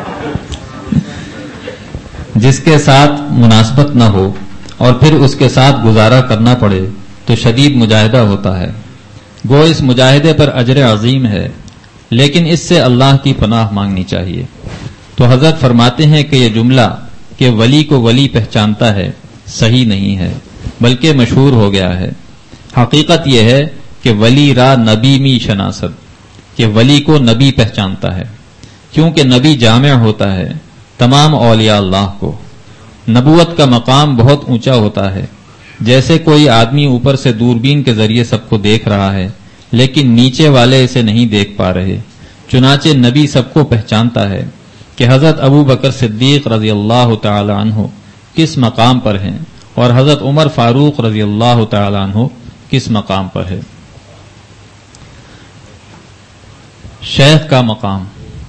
جس کے ساتھ مناسبت نہ ہو اور پھر اس کے ساتھ گزارا کرنا پڑے تو شدید مجاہدہ ہوتا ہے۔ گو اس مجاہدے پر اجر عظیم ہے، لیکن اس سے اللہ کی پناہ مانگنی چاہیے۔ تو حضرت فرماتے ہیں کہ یہ جملہ کہ ولی کو ولی پہچانتا ہے صحیح نہیں ہے، بلکہ مشہور ہو گیا ہے۔ حقیقت یہ ہے کہ ولی را نبی می شناسد، کہ ولی کو نبی پہچانتا ہے، کیونکہ نبی جامع ہوتا ہے تمام اولیاء اللہ کو۔ نبوت کا مقام بہت اونچا ہوتا ہے، جیسے کوئی آدمی اوپر سے دوربین کے ذریعے سب کو دیکھ رہا ہے لیکن نیچے والے اسے نہیں دیکھ پا رہے، چنانچہ نبی سب کو پہچانتا ہے کہ حضرت ابو بکر صدیق رضی اللہ تعالی عنہ کس مقام پر ہیں اور حضرت عمر فاروق رضی اللہ تعالی عنہ کس مقام پر ہے۔ شیخ کا مقام،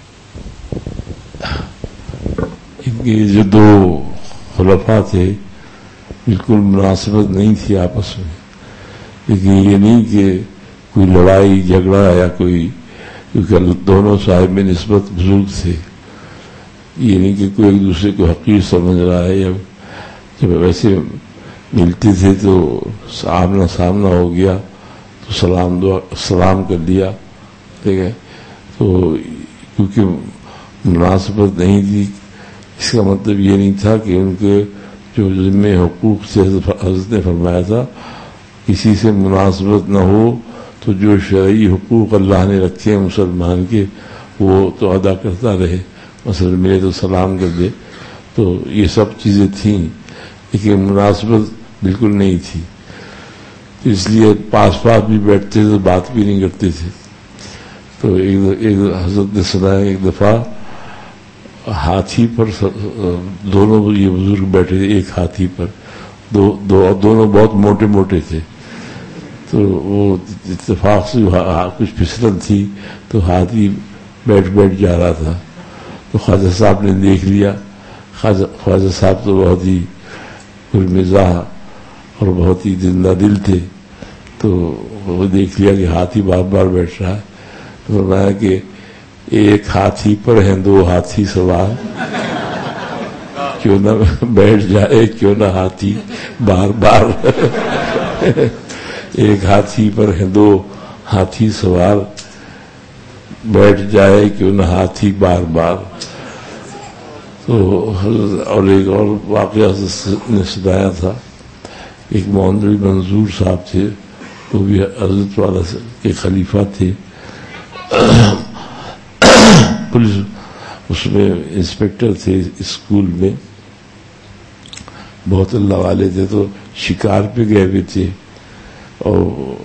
ان کے جو دو خلفاء تھے بالکل مناسبت نہیں تھی آپس میں، لیکن یہ نہیں کہ کوئی لڑائی جھگڑا یا کوئی، کیونکہ دونوں صاحب میں نسبت بزرگ تھے، یہ نہیں کہ کوئی ایک دوسرے کو حقیر سمجھ رہا ہے، یا جب ویسے ملتے تھے تو آمنا سامنا ہو گیا تو سلام دعا سلام کر دیا، ٹھیک ہے۔ تو کیونکہ مناسبت نہیں تھی، اس کا مطلب یہ نہیں تھا کہ ان کے جو ذمے حقوق سے حضرت نے فرمایا تھا کسی سے مناسبت نہ ہو تو جو شرعی حقوق اللہ نے رکھے ہیں مسلمان کے وہ تو ادا کرتا رہے، مثلا ملے تو سلام کر دے، تو یہ سب چیزیں تھیں، لیکن مناسبت بالکل نہیں تھی، تو اس لیے پاس پاس بھی بیٹھتے تھے تو بات بھی نہیں کرتے تھے۔ تو ایک حضرت نے سنا ہے ایک دفعہ ہاتھی پر دونوں یہ بزرگ بیٹھے تھے، ایک ہاتھی پر، دو دو دونوں بہت موٹے موٹے تھے، تو وہ اتفاق سے کچھ پھسلن تھی تو ہاتھی بیٹھ بیٹھ جا رہا تھا، تو خواجہ صاحب نے دیکھ لیا۔ خواجہ صاحب تو بہت ہی پرمزاح اور بہت ہی زندہ دل تھے، تو وہ دیکھ لیا کہ ہاتھی بار بار بیٹھ رہا ہے، تو فرمایا کہ ایک ہاتھی پر ہیں دو ہاتھی سوار، کیوں نہ بیٹھ جائے کیوں نہ ہاتھی بار بار ایک ہاتھی پر ہیں دو ہاتھی سوار، بیٹھ جائے کیوں نہ ہاتھی بار بار۔ تو اور ایک اور واقعہ نے سنایا تھا، ایک مولوی منظور صاحب تھے، وہ بھی حضرت والا کے خلیفہ تھے، پولیس اس میں انسپیکٹر تھے اسکول میں، بہت اللہ والے تھے، تو شکار پہ گئے ہوئے تھے، اور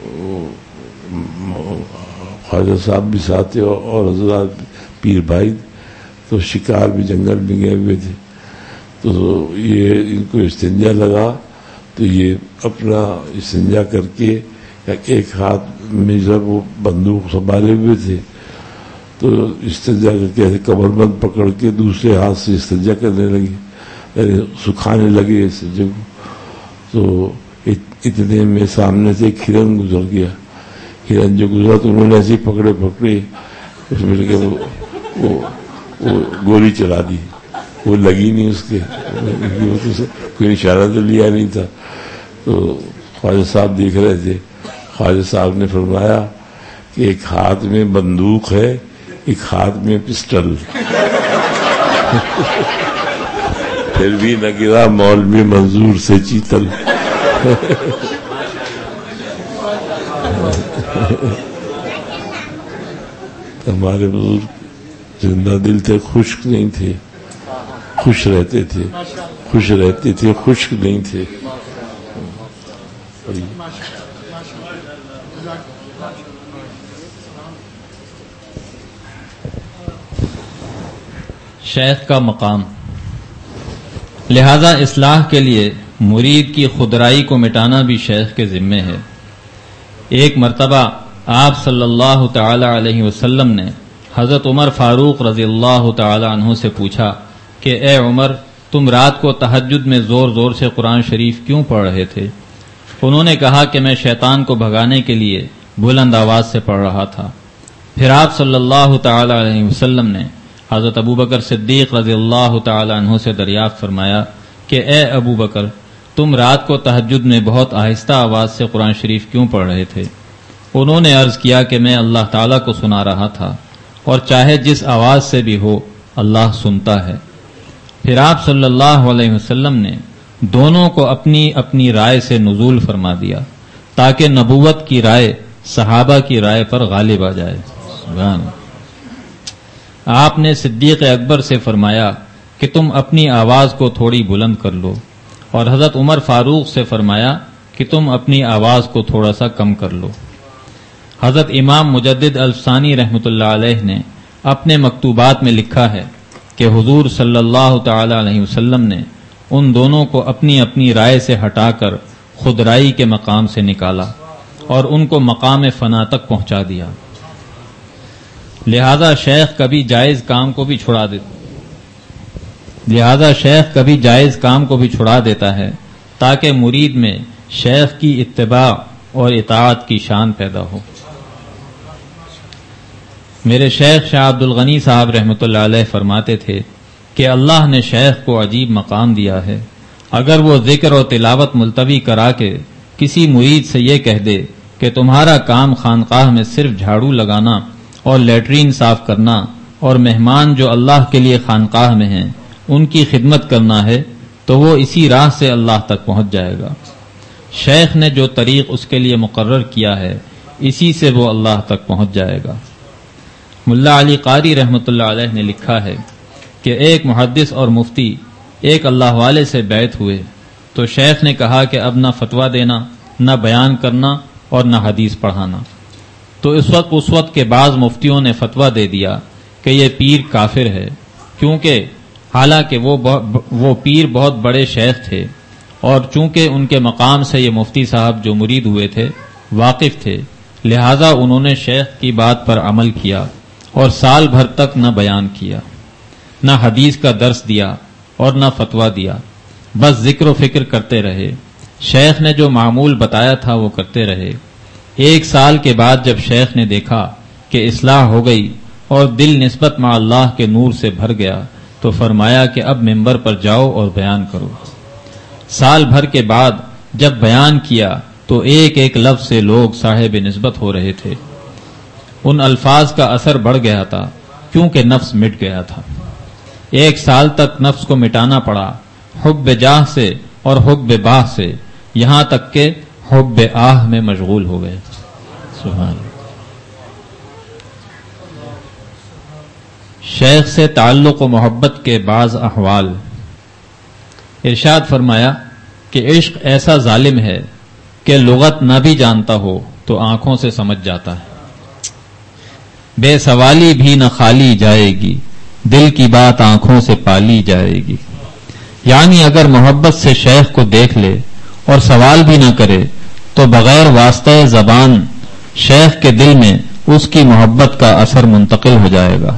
خواجہ صاحب بھی ساتھ تھے اور حضرات پیر بھائی، تو شکار بھی جنگل میں گئے ہوئے تھے. تو یہ ان کو استنجا لگا، تو یہ اپنا استنجا کر کے ایک ہاتھ میں جب وہ بندوق سنبھالے ہوئے تھے، تو استنجا کر کے ایسے کمر بند پکڑ کے دوسرے ہاتھ سے استنجا کرنے لگے، یعنی سکھانے لگے استنجا کو. تو اتنے میں سامنے سے ایک ہرن گزر گیا. ہرن جو گزرا تو انہوں نے ایسے پکڑے پکڑے اس میں لگے وہ, وہ, وہ گولی چلا دی. وہ لگی نہیں اس کے، کوئی اشارہ تو لیا نہیں تھا. تو خواجہ صاحب دیکھ رہے تھے. خواجہ صاحب نے فرمایا کہ ایک ہاتھ میں بندوق ہے، ایک ہاتھ میں پسٹل. پھر بھی نہ گرا مولوی منظور سے چیتل. ہمارے بزرگ زندہ دل تھے، خشک نہیں تھے، خوش رہتے تھے، خوش رہتے تھے، خشک نہیں تھے. شیخ کا مقام. لہذا اصلاح کے لیے مرید کی خودرائی کو مٹانا بھی شیخ کے ذمے ہے. ایک مرتبہ آپ صلی اللہ تعالی علیہ وسلم نے حضرت عمر فاروق رضی اللہ تعالی عنہ سے پوچھا کہ اے عمر، تم رات کو تہجد میں زور زور سے قرآن شریف کیوں پڑھ رہے تھے؟ انہوں نے کہا کہ میں شیطان کو بھگانے کے لیے بلند آواز سے پڑھ رہا تھا. پھر آپ صلی اللہ تعالی علیہ وسلم نے حضرت ابو بکر صدیق رضی اللہ تعالی عنہ سے دریافت فرمایا کہ اے ابو بکر، تم رات کو تہجد میں بہت آہستہ آواز سے قرآن شریف کیوں پڑھ رہے تھے؟ انہوں نے عرض کیا کہ میں اللہ تعالیٰ کو سنا رہا تھا، اور چاہے جس آواز سے بھی ہو اللہ سنتا ہے. پھر آپ صلی اللہ علیہ وسلم نے دونوں کو اپنی اپنی رائے سے نزول فرما دیا تاکہ نبوت کی رائے صحابہ کی رائے پر غالب آ جائے. سبحان. آپ نے صدیق اکبر سے فرمایا کہ تم اپنی آواز کو تھوڑی بلند کر لو، اور حضرت عمر فاروق سے فرمایا کہ تم اپنی آواز کو تھوڑا سا کم کر لو. حضرت امام مجدد الفسانی رحمۃ اللہ علیہ نے اپنے مکتوبات میں لکھا ہے کہ حضور صلی اللہ تعالی علیہ وسلم نے ان دونوں کو اپنی اپنی رائے سے ہٹا کر خودرائی کے مقام سے نکالا اور ان کو مقام فنا تک پہنچا دیا. لہذا شیخ کبھی جائز کام کو بھی چھڑا دیتا لہذا شیخ کبھی جائز کام کو بھی چھڑا دیتا ہے تاکہ مرید میں شیخ کی اتباع اور اطاعت کی شان پیدا ہو. میرے شیخ شاہ عبد الغنی صاحب رحمۃ اللہ علیہ فرماتے تھے کہ اللہ نے شیخ کو عجیب مقام دیا ہے. اگر وہ ذکر و تلاوت ملتوی کرا کے کسی مرید سے یہ کہہ دے کہ تمہارا کام خانقاہ میں صرف جھاڑو لگانا اور لیٹرین صاف کرنا اور مہمان جو اللہ کے لیے خانقاہ میں ہیں ان کی خدمت کرنا ہے، تو وہ اسی راہ سے اللہ تک پہنچ جائے گا. شیخ نے جو طریق اس کے لیے مقرر کیا ہے اسی سے وہ اللہ تک پہنچ جائے گا. ملا علی قاری رحمۃ اللہ علیہ نے لکھا ہے کہ ایک محدث اور مفتی ایک اللہ والے سے بیعت ہوئے تو شیخ نے کہا کہ اب نہ فتویٰ دینا، نہ بیان کرنا اور نہ حدیث پڑھانا. تو اس وقت اس وقت کے بعض مفتیوں نے فتویٰ دے دیا کہ یہ پیر کافر ہے، کیونکہ حالانکہ وہ وہ پیر بہت بڑے شیخ تھے، اور چونکہ ان کے مقام سے یہ مفتی صاحب جو مرید ہوئے تھے واقف تھے، لہذا انہوں نے شیخ کی بات پر عمل کیا اور سال بھر تک نہ بیان کیا، نہ حدیث کا درس دیا اور نہ فتویٰ دیا، بس ذکر و فکر کرتے رہے. شیخ نے جو معمول بتایا تھا وہ کرتے رہے. ایک سال کے بعد جب شیخ نے دیکھا کہ اصلاح ہو گئی اور دل نسبت مع اللہ کے نور سے بھر گیا تو فرمایا کہ اب ممبر پر جاؤ اور بیان کرو. سال بھر کے بعد جب بیان کیا تو ایک ایک لفظ سے لوگ صاحب نسبت ہو رہے تھے. ان الفاظ کا اثر بڑھ گیا تھا کیونکہ نفس مٹ گیا تھا. ایک سال تک نفس کو مٹانا پڑا، حب جاہ سے اور حب باہ سے، یہاں تک کہ حب آہ میں مشغول ہو گئے. سبحان اللہ. شیخ سے تعلق و محبت کے بعض احوال. ارشاد فرمایا کہ عشق ایسا ظالم ہے کہ لغت نہ بھی جانتا ہو تو آنکھوں سے سمجھ جاتا ہے. بے سوالی بھی نہ خالی جائے گی، دل کی بات آنکھوں سے پالی جائے گی. یعنی اگر محبت سے شیخ کو دیکھ لے اور سوال بھی نہ کرے تو بغیر واسطہ زبان شیخ کے دل میں اس کی محبت کا اثر منتقل ہو جائے گا.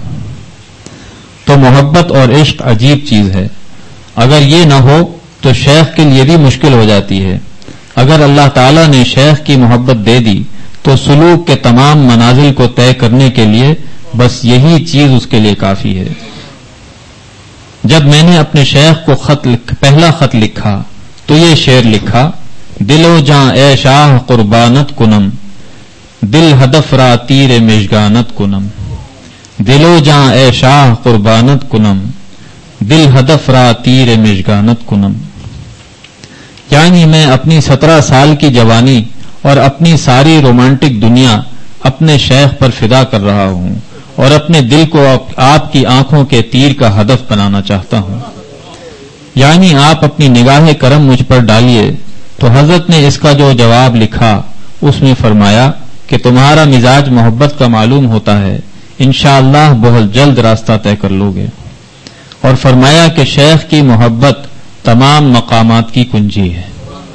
تو محبت اور عشق عجیب چیز ہے. اگر یہ نہ ہو تو شیخ کے لیے بھی مشکل ہو جاتی ہے. اگر اللہ تعالیٰ نے شیخ کی محبت دے دی تو سلوک کے تمام منازل کو طے کرنے کے لیے بس یہی چیز اس کے لیے کافی ہے. جب میں نے اپنے شیخ کو خط لکھ پہلا خط لکھا تو یہ شعر لکھا: دل و جاں اے شاہ قربانت کنم، دل ہدف را تیر مژگانت کنم. دل و جاں اے شاہ قربانت کنم، دل ہدف را تیر مژگانت کنم. یعنی میں اپنی سترہ سال کی جوانی اور اپنی ساری رومانٹک دنیا اپنے شیخ پر فدا کر رہا ہوں اور اپنے دل کو آپ کی آنکھوں کے تیر کا ہدف بنانا چاہتا ہوں. یعنی آپ اپنی نگاہ کرم مجھ پر ڈالیے. تو حضرت نے اس کا جو جواب لکھا اس میں فرمایا کہ تمہارا مزاج محبت کا معلوم ہوتا ہے، انشاءاللہ بہت جلد راستہ طے کر لو گے. اور فرمایا کہ شیخ کی محبت تمام مقامات کی کنجی ہے.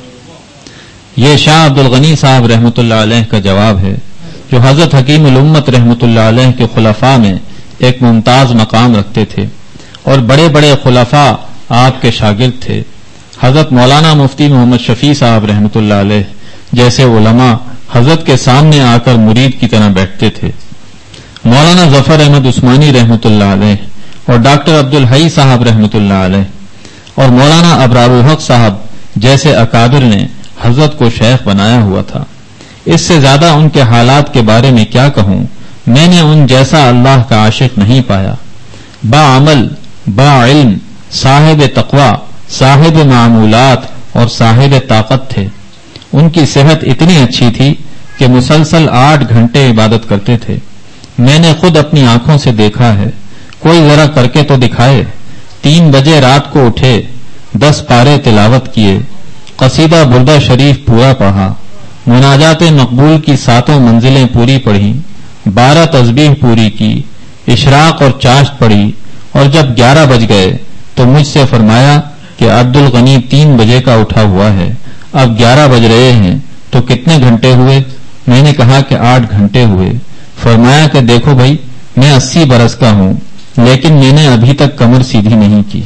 یہ شاہ عبد الغنی صاحب رحمۃ اللہ علیہ کا جواب ہے، جو حضرت حکیم الامت رحمۃ اللہ علیہ کے خلفاء میں ایک ممتاز مقام رکھتے تھے اور بڑے بڑے خلفاء آپ کے شاگرد تھے. حضرت مولانا مفتی محمد شفیع صاحب رحمۃ اللہ علیہ جیسے علماء حضرت کے سامنے آ کر مرید کی طرح بیٹھتے تھے. مولانا ظفر احمد عثمانی رحمۃ اللہ علیہ اور ڈاکٹر عبد الحی صاحب رحمۃ اللہ علیہ اور مولانا ابرار الحق صاحب جیسے اکابر نے حضرت کو شیخ بنایا ہوا تھا. اس سے زیادہ ان کے حالات کے بارے میں کیا کہوں. میں نے ان جیسا اللہ کا عاشق نہیں پایا. با عمل، با علم، صاحب تقوی، صاحب معمولات اور صاحب طاقت تھے. ان کی صحت اتنی اچھی تھی کہ مسلسل آٹھ گھنٹے عبادت کرتے تھے. میں نے خود اپنی آنکھوں سے دیکھا ہے. کوئی ذرا کر کے تو دکھائے. تین بجے رات کو اٹھے، دس پارے تلاوت کیے، قصیدہ بردہ شریف پورا پڑھا، مناجات مقبول کی ساتوں منزلیں پوری پڑھی، بارہ تسبیح پوری کی، اشراق اور چاشت پڑھی، اور جب گیارہ بج گئے تو مجھ سے فرمایا کہ عبد الغنی تین بجے کا اٹھا ہوا ہے، اب گیارہ بج رہے ہیں تو کتنے گھنٹے ہوئے؟ میں نے کہا کہ آٹھ گھنٹے ہوئے. فرمایا کہ دیکھو بھائی، میں اسی برس کا ہوں لیکن میں نے ابھی تک کمر سیدھی نہیں کی.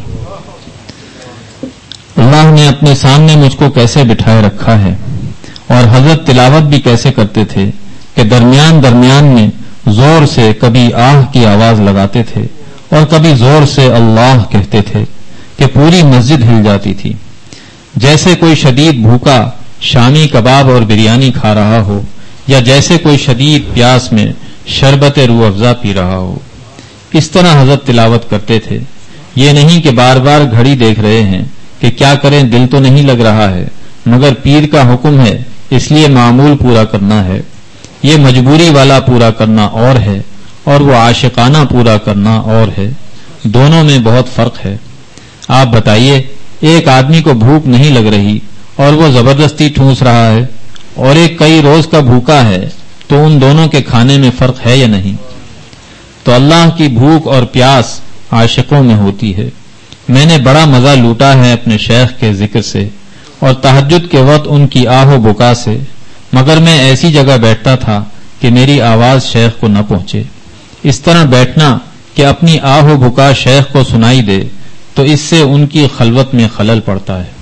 اللہ نے اپنے سامنے مجھ کو کیسے بٹھائے رکھا ہے. اور حضرت تلاوت بھی کیسے کرتے تھے کہ درمیان درمیان میں زور سے کبھی آہ کی آواز لگاتے تھے اور کبھی زور سے اللہ کہتے تھے کہ پوری مسجد ہل جاتی تھی. جیسے کوئی شدید بھوکا شامی کباب اور بریانی کھا رہا ہو، یا جیسے کوئی شدید پیاس میں شربت روح افزا پی رہا ہو. اس طرح حضرت تلاوت کرتے تھے. یہ نہیں کہ بار بار گھڑی دیکھ رہے ہیں کہ کیا کریں، دل تو نہیں لگ رہا ہے، مگر پیر کا حکم ہے اس لیے معمول پورا کرنا ہے. یہ مجبوری والا پورا کرنا اور ہے اور وہ عاشقانہ پورا کرنا اور ہے. دونوں میں بہت فرق ہے. آپ بتائیے، ایک آدمی کو بھوک نہیں لگ رہی اور وہ زبردستی ٹھونس رہا ہے، اور ایک کئی روز کا بھوکا ہے، تو ان دونوں کے کھانے میں فرق ہے یا نہیں؟ تو اللہ کی بھوک اور پیاس عاشقوں میں ہوتی ہے. میں نے بڑا مزہ لوٹا ہے اپنے شیخ کے ذکر سے اور تہجد کے وقت ان کی آہ و بکا سے، مگر میں ایسی جگہ بیٹھتا تھا کہ میری آواز شیخ کو نہ پہنچے. اس طرح بیٹھنا کہ اپنی آہ و بکا شیخ کو سنائی دے تو اس سے ان کی خلوت میں خلل پڑتا ہے.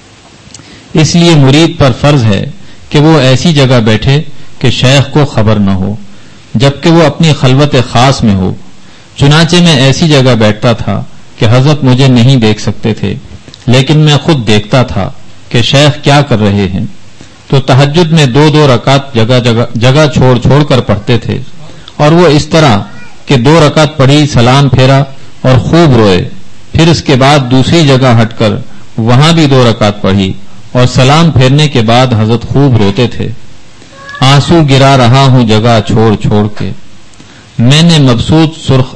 اس لیے مرید پر فرض ہے کہ وہ ایسی جگہ بیٹھے کہ شیخ کو خبر نہ ہو، جبکہ وہ اپنی خلوت خاص میں ہو. چنانچہ میں ایسی جگہ بیٹھتا تھا کہ حضرت مجھے نہیں دیکھ سکتے تھے، لیکن میں خود دیکھتا تھا کہ شیخ کیا کر رہے ہیں. تو تہجد میں دو دو رکعت جگہ جگہ جگہ چھوڑ چھوڑ کر پڑھتے تھے، اور وہ اس طرح کہ دو رکعت پڑھی، سلام پھیرا اور خوب روئے. پھر اس کے بعد دوسری جگہ ہٹ کر وہاں بھی دو رکعت پڑھی اور سلام پھیرنے کے بعد حضرت خوب روتے تھے. آنسو گرا رہا ہوں جگہ چھوڑ چھوڑ کے، میں نے مبسوط سرخ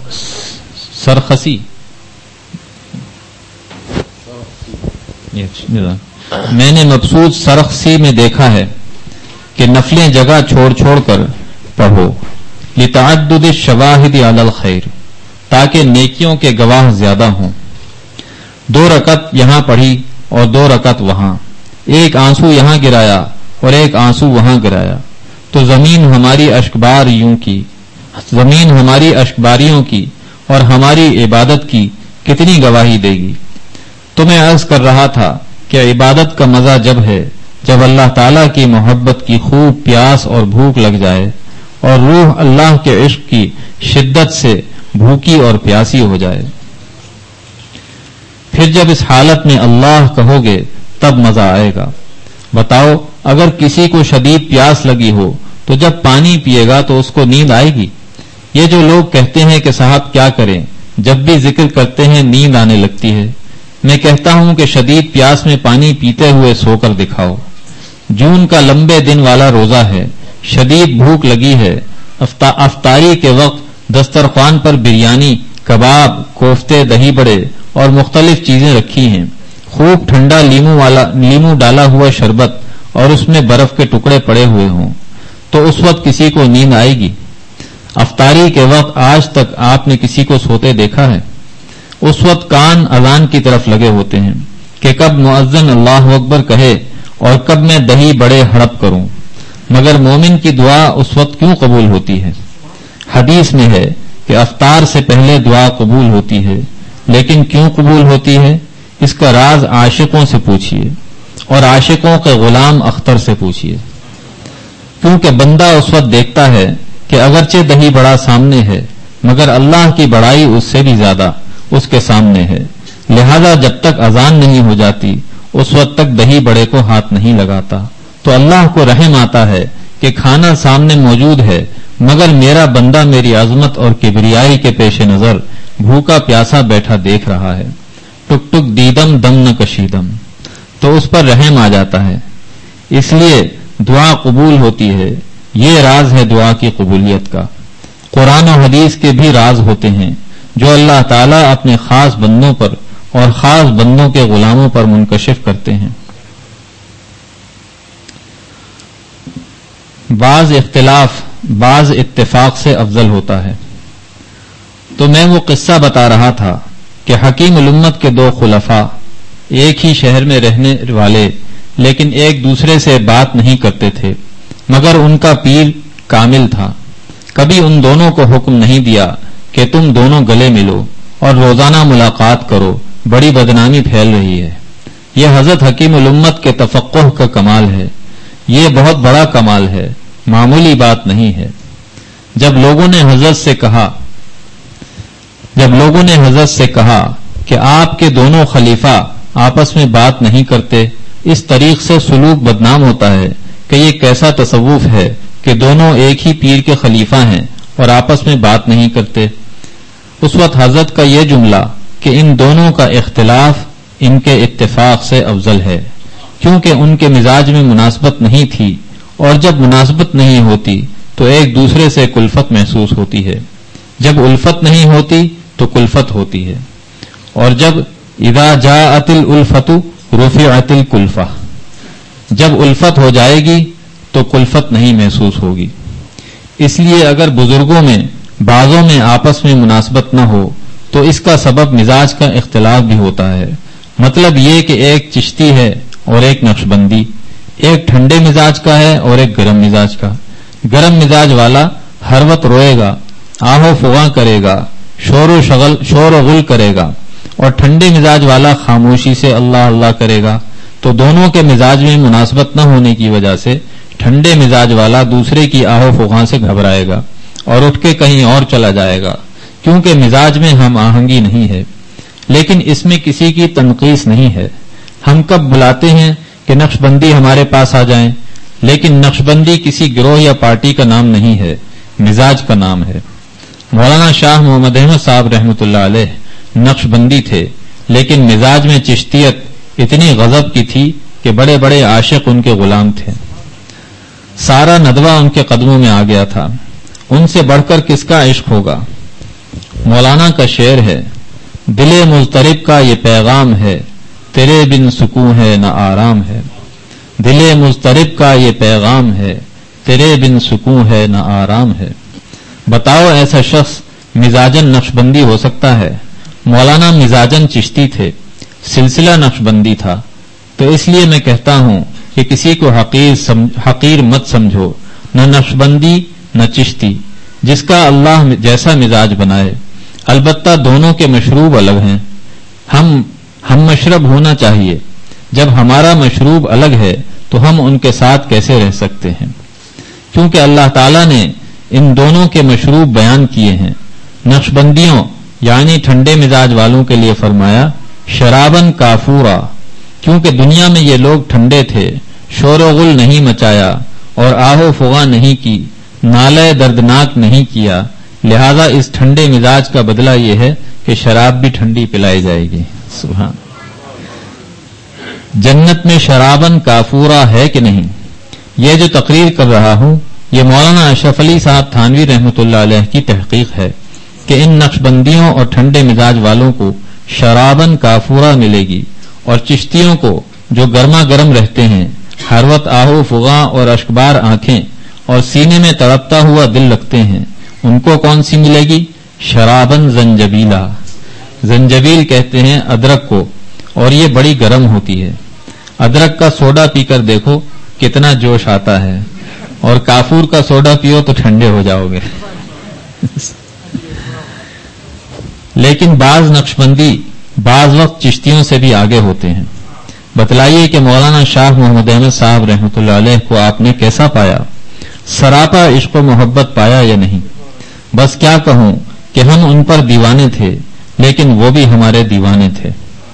سرخسی میں نے مبسوط سرخسی میں دیکھا ہے کہ نفلیں جگہ چھوڑ چھوڑ کر پڑھو، لتعدد الشواہد علی الخیر، تاکہ نیکیوں کے گواہ زیادہ ہوں۔ دو رکعت یہاں پڑھی اور دو رکعت وہاں، ایک آنسو یہاں گرایا اور ایک آنسو وہاں گرایا، تو زمین ہماری اشکباریوں کی زمین ہماری اشکباریوں کی اور ہماری عبادت کی کتنی گواہی دے گی۔ تو میں عرض کر رہا تھا کہ عبادت کا مزہ جب ہے جب اللہ تعالیٰ کی محبت کی خوب پیاس اور بھوک لگ جائے اور روح اللہ کے عشق کی شدت سے بھوکی اور پیاسی ہو جائے۔ پھر جب اس حالت میں اللہ کہو گے تب مزہ آئے گا۔ بتاؤ، اگر کسی کو شدید پیاس لگی ہو تو جب پانی پیے گا تو اس کو نیند آئے گی؟ یہ جو لوگ کہتے ہیں کہ صاحب کیا کریں، جب بھی ذکر کرتے ہیں نیند آنے لگتی ہے، میں کہتا ہوں کہ شدید پیاس میں پانی پیتے ہوئے سو کر دکھاؤ۔ جون کا لمبے دن والا روزہ ہے، شدید بھوک لگی ہے، افطاری کے وقت دسترخوان پر بریانی، کباب، کوفتے، دہی بڑے اور مختلف چیزیں رکھی ہیں، خوب ٹھنڈا لیمو والا لیمو ڈالا ہوا شربت اور اس میں برف کے ٹکڑے پڑے ہوئے ہوں، تو اس وقت کسی کو نیند آئے گی؟ افطاری کے وقت آج تک آپ نے کسی کو سوتے دیکھا ہے؟ اس وقت کان اذان کی طرف لگے ہوتے ہیں کہ کب مؤذن اللہ اکبر کہے اور کب میں دہی بڑے ہڑپ کروں، مگر مومن کی دعا اس وقت کیوں قبول ہوتی ہے؟ حدیث میں ہے کہ افطار سے پہلے دعا قبول ہوتی ہے، لیکن کیوں قبول ہوتی ہے؟ اس کا راز عاشقوں سے پوچھیے، اور عاشقوں کے غلام اختر سے پوچھیے، کیونکہ بندہ اس وقت دیکھتا ہے کہ اگرچہ دہی بڑا سامنے ہے مگر اللہ کی بڑائی اس سے بھی زیادہ اس کے سامنے ہے، لہذا جب تک اذان نہیں ہو جاتی اس وقت تک دہی بڑے کو ہاتھ نہیں لگاتا۔ تو اللہ کو رحم آتا ہے کہ کھانا سامنے موجود ہے مگر میرا بندہ میری عظمت اور کبریائی کے پیش نظر بھوکا پیاسا بیٹھا دیکھ رہا ہے، ٹک ٹک دیدم دم نہ کشیدم، تو اس پر رحم آ جاتا ہے، اس لیے دعا قبول ہوتی ہے۔ یہ راز ہے دعا کی قبولیت کا۔ قرآن و حدیث کے بھی راز ہوتے ہیں جو اللہ تعالیٰ اپنے خاص بندوں پر اور خاص بندوں کے غلاموں پر منکشف کرتے ہیں۔ بعض اختلاف بعض اتفاق سے افضل ہوتا ہے۔ تو میں وہ قصہ بتا رہا تھا کہ حکیم الامت کے دو خلفاء ایک ہی شہر میں رہنے والے لیکن ایک دوسرے سے بات نہیں کرتے تھے، مگر ان کا پیر کامل تھا۔ کبھی ان دونوں کو حکم نہیں دیا کہ تم دونوں گلے ملو اور روزانہ ملاقات کرو، بڑی بدنامی پھیل رہی ہے۔ یہ حضرت حکیم الامت کے تفقہ کا کمال ہے، یہ بہت بڑا کمال ہے، معمولی بات نہیں ہے۔ جب لوگوں نے حضرت سے کہا جب لوگوں نے حضرت سے کہا کہ آپ کے دونوں خلیفہ آپس میں بات نہیں کرتے، اس طریق سے سلوک بدنام ہوتا ہے کہ یہ کیسا تصوف ہے کہ دونوں ایک ہی پیر کے خلیفہ ہیں اور آپس میں بات نہیں کرتے۔ اس وقت حضرت کا یہ جملہ کہ ان دونوں کا اختلاف ان کے اتفاق سے افضل ہے، کیونکہ ان کے مزاج میں مناسبت نہیں تھی، اور جب مناسبت نہیں ہوتی تو ایک دوسرے سے کلفت محسوس ہوتی ہے، جب الفت نہیں ہوتی تو کلفت ہوتی ہے، اور جب اذا جاءت الالفت رفعت الکلفہ، جب الفت ہو جائے گی تو کلفت نہیں محسوس ہوگی۔ اس لیے اگر بزرگوں میں بعضوں میں آپس میں مناسبت نہ ہو تو اس کا سبب مزاج کا اختلاف بھی ہوتا ہے۔ مطلب یہ کہ ایک چشتی ہے اور ایک نقشبندی، ایک ٹھنڈے مزاج کا ہے اور ایک گرم مزاج کا۔ گرم مزاج والا ہر وقت روئے گا، آہو فغاں کرے گا، شور و شغل شور و غل کرے گا، اور ٹھنڈے مزاج والا خاموشی سے اللہ اللہ کرے گا۔ تو دونوں کے مزاج میں مناسبت نہ ہونے کی وجہ سے ٹھنڈے مزاج والا دوسرے کی آہو فغاں سے گھبرائے گا اور اٹھ کے کہیں اور چلا جائے گا، کیونکہ مزاج میں ہم آہنگی نہیں ہے۔ لیکن اس میں کسی کی تنقیص نہیں ہے۔ ہم کب بلاتے ہیں کہ نقش بندی ہمارے پاس آ جائیں، لیکن نقش بندی کسی گروہ یا پارٹی کا نام نہیں ہے، مزاج کا نام ہے۔ مولانا شاہ محمد احمد صاحب رحمۃ اللہ علیہ نقش بندی تھے، لیکن مزاج میں چشتیت اتنی غضب کی تھی کہ بڑے بڑے عاشق ان کے غلام تھے۔ سارا ندوہ ان کے قدموں میں آ گیا تھا، ان سے بڑھ کر کس کا عشق ہوگا؟ مولانا کا شعر ہے، دل مضطرب کا یہ پیغام ہے، تیرے بن سکون ہے نہ آرام ہے، دل مضطرب کا یہ پیغام ہے، تیرے بن سکون ہے نہ آرام ہے۔ بتاؤ ایسا شخص مزاجن نقشبندی ہو سکتا ہے؟ مولانا مزاجن چشتی تھے، سلسلہ نقشبندی تھا، تو اس لیے میں کہتا ہوں کہ کسی کو حقیر سمجھ حقیر مت سمجھو، نہ نقشبندی نہ چشتی، جس کا اللہ جیسا مزاج بنائے۔ البتہ دونوں کے مشروب الگ ہیں، ہم ہم مشرب ہونا چاہیے۔ جب ہمارا مشروب الگ ہے تو ہم ان کے ساتھ کیسے رہ سکتے ہیں؟ کیونکہ اللہ تعالیٰ نے ان دونوں کے مشروب بیان کیے ہیں۔ نقشبندیوں یعنی ٹھنڈے مزاج والوں کے لیے فرمایا شرابن کافورا، کیونکہ دنیا میں یہ لوگ ٹھنڈے تھے، شور و غل نہیں مچایا اور آہ و فغاں نہیں کی، نالے دردناک نہیں کیا، لہذا اس ٹھنڈے مزاج کا بدلہ یہ ہے کہ شراب بھی ٹھنڈی پلائی جائے گی۔ سبحان۔ جنت میں شرابن کافورا ہے کہ نہیں؟ یہ جو تقریر کر رہا ہوں یہ مولانا اشرف علی صاحب تھانوی رحمۃ اللہ علیہ کی تحقیق ہے کہ ان نقشبندیوں اور ٹھنڈے مزاج والوں کو شرابن کافورا ملے گی، اور چشتیوں کو جو گرما گرم رہتے ہیں، ہر وقت آہو فغاں اور اشکبار آنکھیں اور سینے میں تڑپتا ہوا دل رکھتے ہیں، ان کو کون سی ملے گی؟ شرابن زنجبیلا۔ زنجبیل کہتے ہیں ادرک کو، اور یہ بڑی گرم ہوتی ہے۔ ادرک کا سوڈا پی کر دیکھو کتنا جوش آتا ہے، اور کافور کا سوڈا پیو تو ٹھنڈے ہو جاؤ گے۔ لیکن بعض نقشبندی بعض وقت چشتیوں سے بھی آگے ہوتے ہیں۔ بتلائیے کہ مولانا شاہ محمد احمد صاحب رحمۃ اللہ علیہ کو آپ نے کیسا پایا؟ سراپا عشق و محبت پایا یا نہیں؟ بس کیا کہوں کہ ہم ان پر دیوانے تھے، لیکن وہ بھی ہمارے دیوانے تھے۔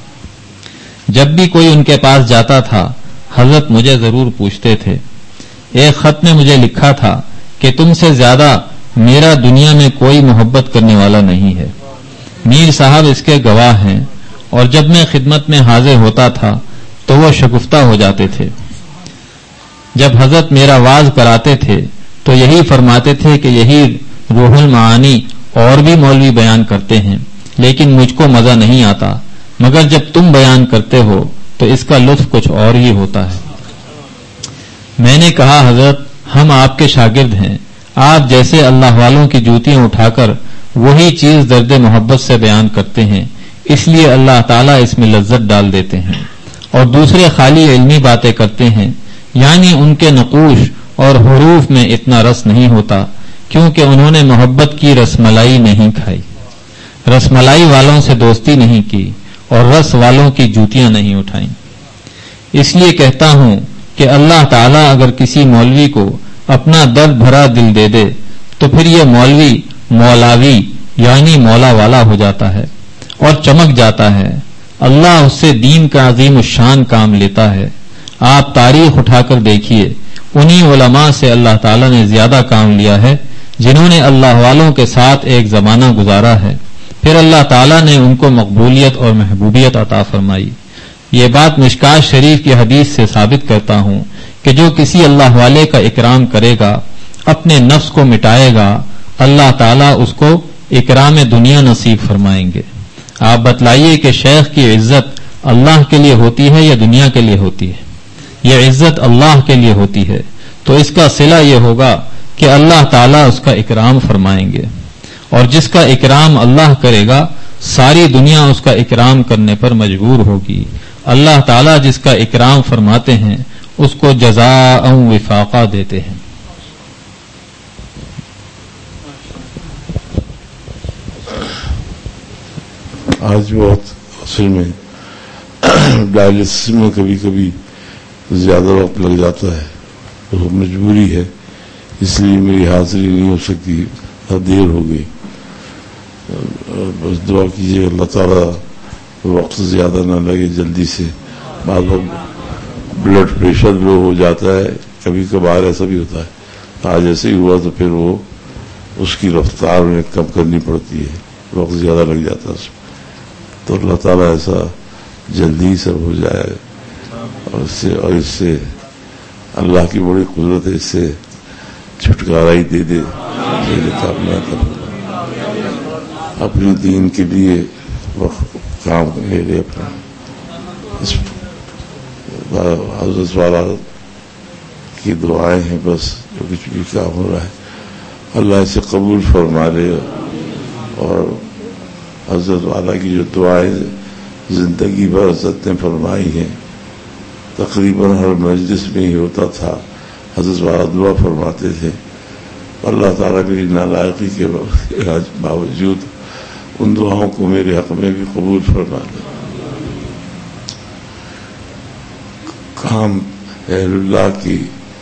جب بھی کوئی ان کے پاس جاتا تھا حضرت مجھے ضرور پوچھتے تھے۔ ایک خط میں مجھے لکھا تھا کہ تم سے زیادہ میرا دنیا میں کوئی محبت کرنے والا نہیں ہے۔ میر صاحب اس کے گواہ ہیں، اور جب میں خدمت میں حاضر ہوتا تھا تو وہ شگفتہ ہو جاتے تھے۔ جب حضرت میرا واز کراتے تھے تو یہی فرماتے تھے کہ یہی روح المعانی اور بھی مولوی بیان کرتے ہیں، لیکن مجھ کو مزہ نہیں آتا، مگر جب تم بیان کرتے ہو تو اس کا لطف کچھ اور ہی ہوتا ہے۔ میں نے کہا حضرت ہم آپ کے شاگرد ہیں، آپ جیسے اللہ والوں کی جوتیاں اٹھا کر وہی چیز درد محبت سے بیان کرتے ہیں، اس لیے اللہ تعالیٰ اس میں لذت ڈال دیتے ہیں، اور دوسرے خالی علمی باتیں کرتے ہیں، یعنی ان کے نقوش اور حروف میں اتنا رس نہیں ہوتا، کیونکہ انہوں نے محبت کی رس ملائی نہیں کھائی، رس ملائی والوں سے دوستی نہیں کی، اور رس والوں کی جوتیاں نہیں اٹھائیں۔ اس لیے کہتا ہوں کہ اللہ تعالیٰ اگر کسی مولوی کو اپنا درد بھرا دل دے دے تو پھر یہ مولوی مولاوی یعنی مولا والا ہو جاتا ہے اور چمک جاتا ہے۔ اللہ اس سے دین کا عظیم الشان کام لیتا ہے۔ آپ تاریخ اٹھا کر دیکھیے، انہی علماء سے اللہ تعالیٰ نے زیادہ کام لیا ہے جنہوں نے اللہ والوں کے ساتھ ایک زمانہ گزارا ہے، پھر اللہ تعالیٰ نے ان کو مقبولیت اور محبوبیت عطا فرمائی۔ یہ بات مشکات شریف کی حدیث سے ثابت کرتا ہوں کہ جو کسی اللہ والے کا اکرام کرے گا، اپنے نفس کو مٹائے گا، اللہ تعالیٰ اس کو اکرام دنیا نصیب فرمائیں گے۔ آپ بتلائیے کہ شیخ کی عزت اللہ کے لیے ہوتی ہے یا دنیا کے لیے ہوتی ہے؟ یہ عزت اللہ کے لیے ہوتی ہے، تو اس کا صلہ یہ ہوگا کہ اللہ تعالیٰ اس کا اکرام فرمائیں گے، اور جس کا اکرام اللہ کرے گا ساری دنیا اس کا اکرام کرنے پر مجبور ہوگی۔ اللہ تعالیٰ جس کا اکرام فرماتے ہیں اس کو جزاء وفاقہ دیتے ہیں۔ آج بہت اصل میں ڈائلسس میں کبھی کبھی زیادہ وقت لگ جاتا ہے، تو مجبوری ہے، اس لیے میری حاضری نہیں ہو سکتی، دیر ہو گئی۔ بس دعا کیجیے اللہ تعالیٰ وقت زیادہ نہ لگے، جلدی سے۔ بعض وقت بلڈ پریشر لو ہو جاتا ہے، کبھی کبھار ایسا بھی ہوتا ہے، آج ایسے ہی ہوا تو پھر وہ اس کی رفتار میں کم کرنی پڑتی ہے، وقت زیادہ لگ جاتا ہے اس میں۔ تو اللہ تعالیٰ ایسا جلدی سب ہو جائے، اور اس سے اور اس سے اللہ کی بڑی قدرت ہے، اس سے چھٹکارا ہی دے دے اپنے دین کے لیے وقت کام لے لے اپنا۔ اس حضرت والا کی دعائیں ہیں بس، جو کچھ بھی کام ہو رہا ہے اللہ اسے قبول فرما لے، اور حضرت والا کی جو دعائیں زندگی بھر حضرت نے فرمائی ہیں، تقریباً ہر مجلس میں ہی ہوتا تھا، حضرت والا دعا فرماتے تھے، اللہ تعالیٰ میری نالائقی کے باوجود ان دعاؤں کو میرے حق میں بھی قبول فرما لے۔ کام اہل اللہ کی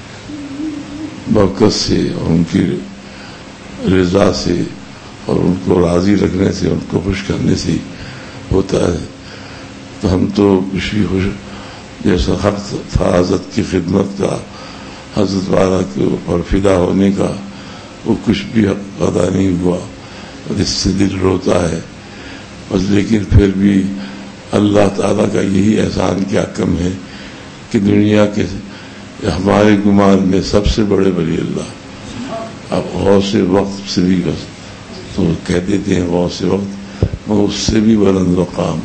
برکت سے اور ان کی رضا سے اور ان کو راضی رکھنے سے، ان کو خوش کرنے سے ہوتا ہے، تو ہم تو کچھ بھی خوش جیسا حق تھا حضرت کی خدمت کا، حضرت والا کے اوپر فدا ہونے کا، وہ کچھ بھی ادا نہیں ہوا، اس سے دل روتا ہے بس۔ لیکن پھر بھی اللہ تعالیٰ کا یہی احسان کیا کم ہے کہ دنیا کے ہمارے گمان میں سب سے بڑے ولی اللہ، اب غوث وقت سے بھی بس تو کہہ دیتے ہیں غوث وقت، مگر اس سے بھی بلند مقام،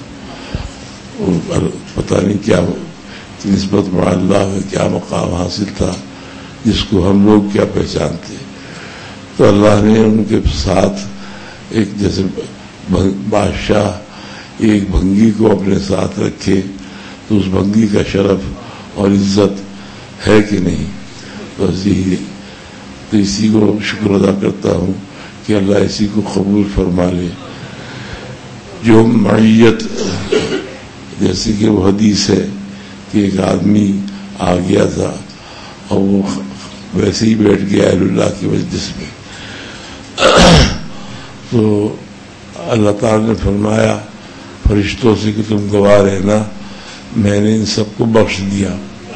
پتہ نہیں کیا نسبت مع اللہ کا کیا مقام حاصل تھا جس کو ہم لوگ کیا پہچانتے۔ تو اللہ نے ان کے ساتھ ایک جیسے بادشاہ ایک بھنگی کو اپنے ساتھ رکھے تو اس بھنگی کا شرف اور عزت ہے کہ نہیں، بس یہی تو اسی کو شکر ادا کرتا ہوں کہ اللہ اسی کو قبول فرما لے۔ جو معیت جیسے کہ وہ حدیث ہے کہ ایک آدمی آ گیا تھا اور وہ ویسے ہی بیٹھ گیا اہل اللہ کی مجلس میں، تو اللہ تعالیٰ نے فرمایا فرشتوں سے کہ تم گواہ رہنا میں نے ان سب کو بخش دیا۔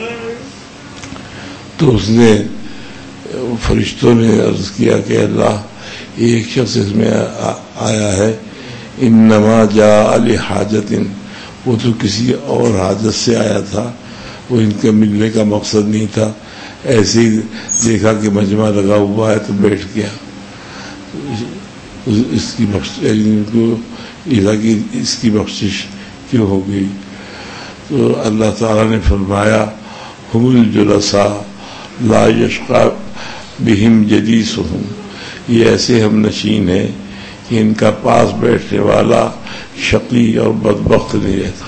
تو اس نے فرشتوں نے عرض کیا کہ اللہ ایک شخص اس میں آیا ہے، انما جاء لحاجت، وہ تو کسی اور حاجت سے آیا تھا، وہ ان کے ملنے کا مقصد نہیں تھا، ایسے ہی دیکھا کہ مجمع لگا ہوا ہے تو بیٹھ گیا۔ اس کی بخش کو کہ اس کی بخشش کیوں ہو گئی؟ تو اللہ تعالیٰ نے فرمایا ہم الجلساء لا یشقی بہم جلیسہم، یہ ایسے ہم نشین ہیں کہ ان کا پاس بیٹھنے والا شقی اور بدبخت نہیں رہتا۔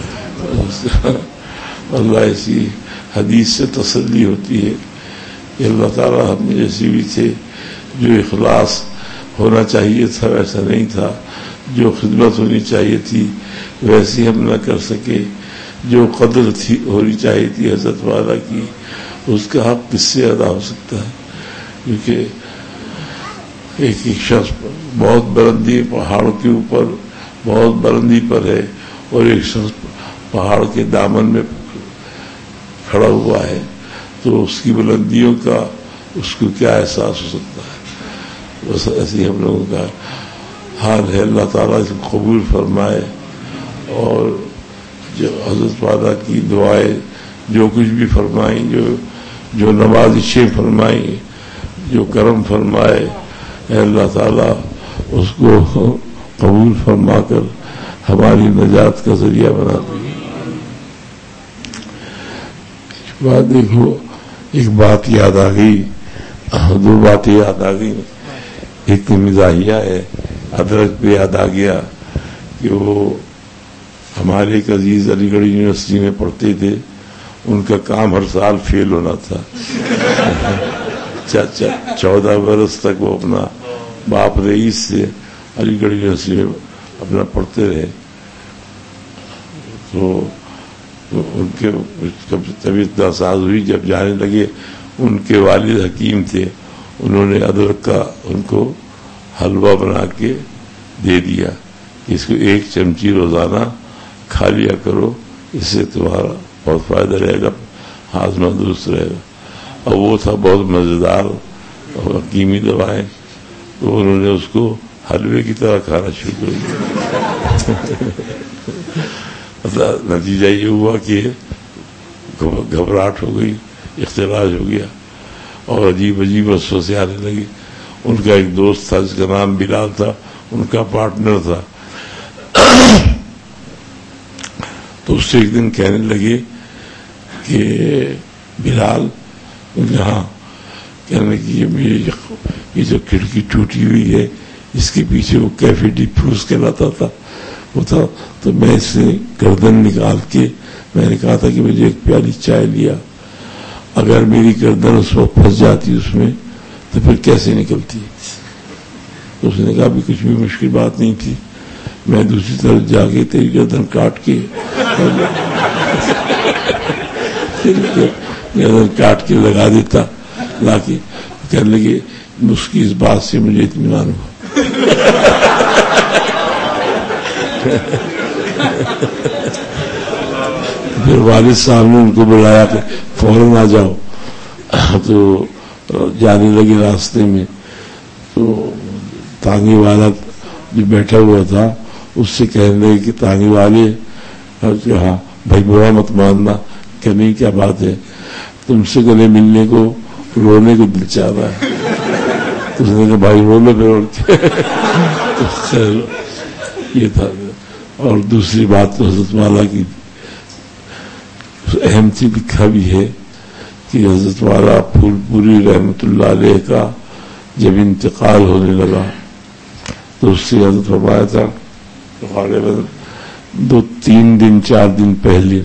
اللہ ایسی حدیث سے تسلی ہوتی ہے کہ اللہ تعالیٰ ہم جیسے بھی تھے، جو اخلاص ہونا چاہیے تھا ویسا نہیں تھا، جو خدمت ہونی چاہیے تھی ویسی ہم نہ کر سکے، جو قدر تھی ہونی چاہیے تھی حضرت والا کی، اس کا حق کس سے ادا ہو سکتا ہے؟ کیونکہ ایک ایک شخص بہت بلندی پہاڑوں کے اوپر بہت بلندی پر ہے اور ایک شخص پہاڑ کے دامن میں کھڑا ہوا ہے، تو اس کی بلندیوں کا اس کو کیا احساس ہو سکتا ہے؟ بس ایسے ہی ہم لوگوں کا حال ہے۔ اللہ تعالیٰ اس کو قبول فرمائے، اور جو حضرت والا کی دعائیں جو کچھ بھی فرمائیں، جو جو نوازشیں فرمائیں، جو کرم فرمائے، اے اللہ تعالیٰ اس کو قبول فرما کر ہماری نجات کا ذریعہ بنا دے۔ بات دیکھو، ایک بات یاد آ گئی، دو باتیں یاد آ گئی۔ ایک تو مزاحیہ ہے، ادرک پہ یاد آ گیا کہ وہ ہمارے ایک عزیز علی گڑھ یونیورسٹی میں پڑھتے تھے، ان کا کام ہر سال فیل ہونا تھا۔ چودہ برس تک وہ اپنا باپ رئیس سے علی گڑھ یونیورسٹی میں اپنا پڑھتے رہے، تو ان کے طبیعت ناساز ہوئی، جب جانے لگے ان کے والد حکیم تھے، انہوں نے ادرک کا ان کو حلوہ بنا کے دے دیا کہ اس کو ایک چمچی روزانہ کھا لیا کرو، اس سے تمہارا بہت فائدہ رہے گا، ہاضمہ درست رہے گا۔ اور وہ تھا بہت مزیدار اور حکیمی دوائیں، تو انہوں نے اس کو حلوے کی طرح کھانا شروع کر دیا۔ نتیجہ یہ ہوا کہ گھبراہٹ ہو گئی، اختلاج ہو گیا اور عجیب عجیب وسوسے آنے لگی۔ ان کا ایک دوست تھا جس کا نام بلال تھا، ان کا پارٹنر تھا، تو اس سے ایک دن کہنے لگے کہ بلال، ہاں، کہنے کہ یہ میری یہ جو کھڑکی ٹوٹی ہوئی ہے اس کے پیچھے وہ کیفے ڈی پروس کہلاتا تھا وہ تھا، تو میں اس سے گردن نکال کے میں نے کہا تھا کہ مجھے ایک پیالی چائے لیا، اگر میری گردن اس وقت پھنس جاتی اس میں تو پھر کیسے نکلتی؟ تو اس نے کہا بھی کچھ بھی مشکل بات نہیں تھی، میں دوسری طرف جا کے تیری گردن کاٹ کے گردن کاٹ کے لگا دیتا، لا کے کہنے لگے اس کی اس بات سے مجھے اطمینان ہوا۔ پھر والد صاحب نے ان کو بلایا کہ فوراً آ جاؤ، تو جانے لگے راستے میں، تو تانگی والا جو بیٹھا ہوا تھا اس سے کہنے لگے کہ تانگی والے، ہاں بھائی برا مت ماننا، کہ نہیں کیا بات ہے، تم سے گلے ملنے کو رونے کو دل چاہ رہا ہے، تو اس نے کہا بھائی رو لو پھر خیر یہ تھا۔ اور دوسری بات تو حضرت والا کی اہم سی لکھا بھی ہے کہ حضرت والا پھول پوری رحمت اللہ علیہ کا جب انتقال ہونے لگا تو اس سے حضرت فرمایا تھا غالباً دو تین دن چار دن پہلے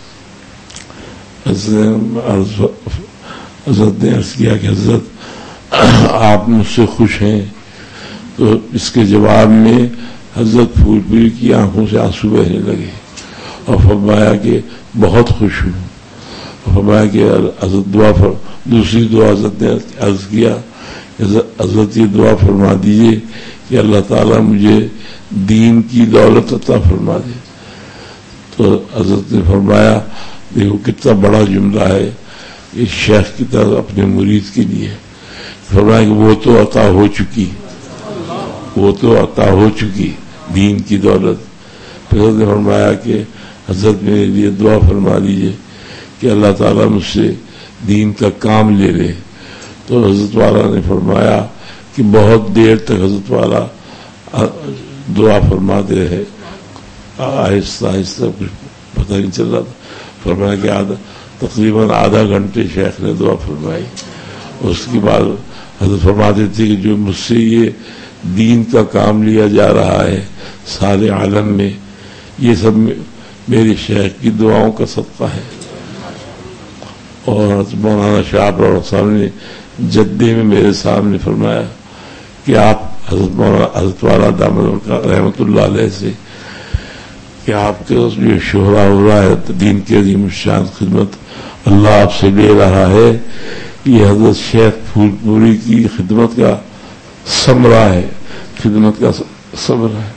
حضرت نے عرض کیا کہ حضرت آپ مجھ سے خوش ہیں، تو اس کے جواب میں حضرت پھول پوری کی آنکھوں سے آنسو بہنے لگے اور فرمایا کہ بہت خوش ہوں، اور فرمایا کہ حضرت دعا فر دوسری دعا حضرت نے عرض کیا، حضرت یہ دعا فرما دیجئے کہ اللہ تعالیٰ مجھے دین کی دولت عطا فرما دے۔ تو حضرت نے فرمایا دیکھو کتنا بڑا جملہ ہے اس شیخ کی طرف اپنے مرید کے لیے، فرمایا کہ وہ تو عطا ہو چکی، وہ تو عطا ہو چکی دین کی دولت۔ پھر حضرت نے فرمایا کہ حضرت میرے لیے دعا فرما دیجئے کہ اللہ تعالیٰ مجھ سے دین کا کام لے لے۔ تو حضرت والا نے فرمایا کہ بہت دیر تک حضرت والا دعا فرماتے رہے، آہستہ آہستہ کچھ پتہ نہیں چل رہا تھا، فرمایا کہ آدھا تقریباً آدھا گھنٹے شیخ نے دعا فرمائی۔ اس کے بعد حضرت فرماتے تھے کہ جو مجھ سے یہ دین کا کام لیا جا رہا ہے سارے عالم میں، یہ سب میرے شیخ کی دعاؤں کا صدقہ ہے۔ اور حضرت مولانا شاہ رحمۃ صاحب نے جدے میں میرے سامنے فرمایا کہ آپ حضرت مولانا حضرت والا دامن رحمۃ اللہ علیہ سے کہ آپ کے جو شہرا ہو رہا ہے دین کے عظیم الشان خدمت اللہ آپ سے لے رہا ہے، یہ حضرت شیخ پھول پوری کی خدمت کا ثمرہ ہے، خدمت کا ثمرہ ہے۔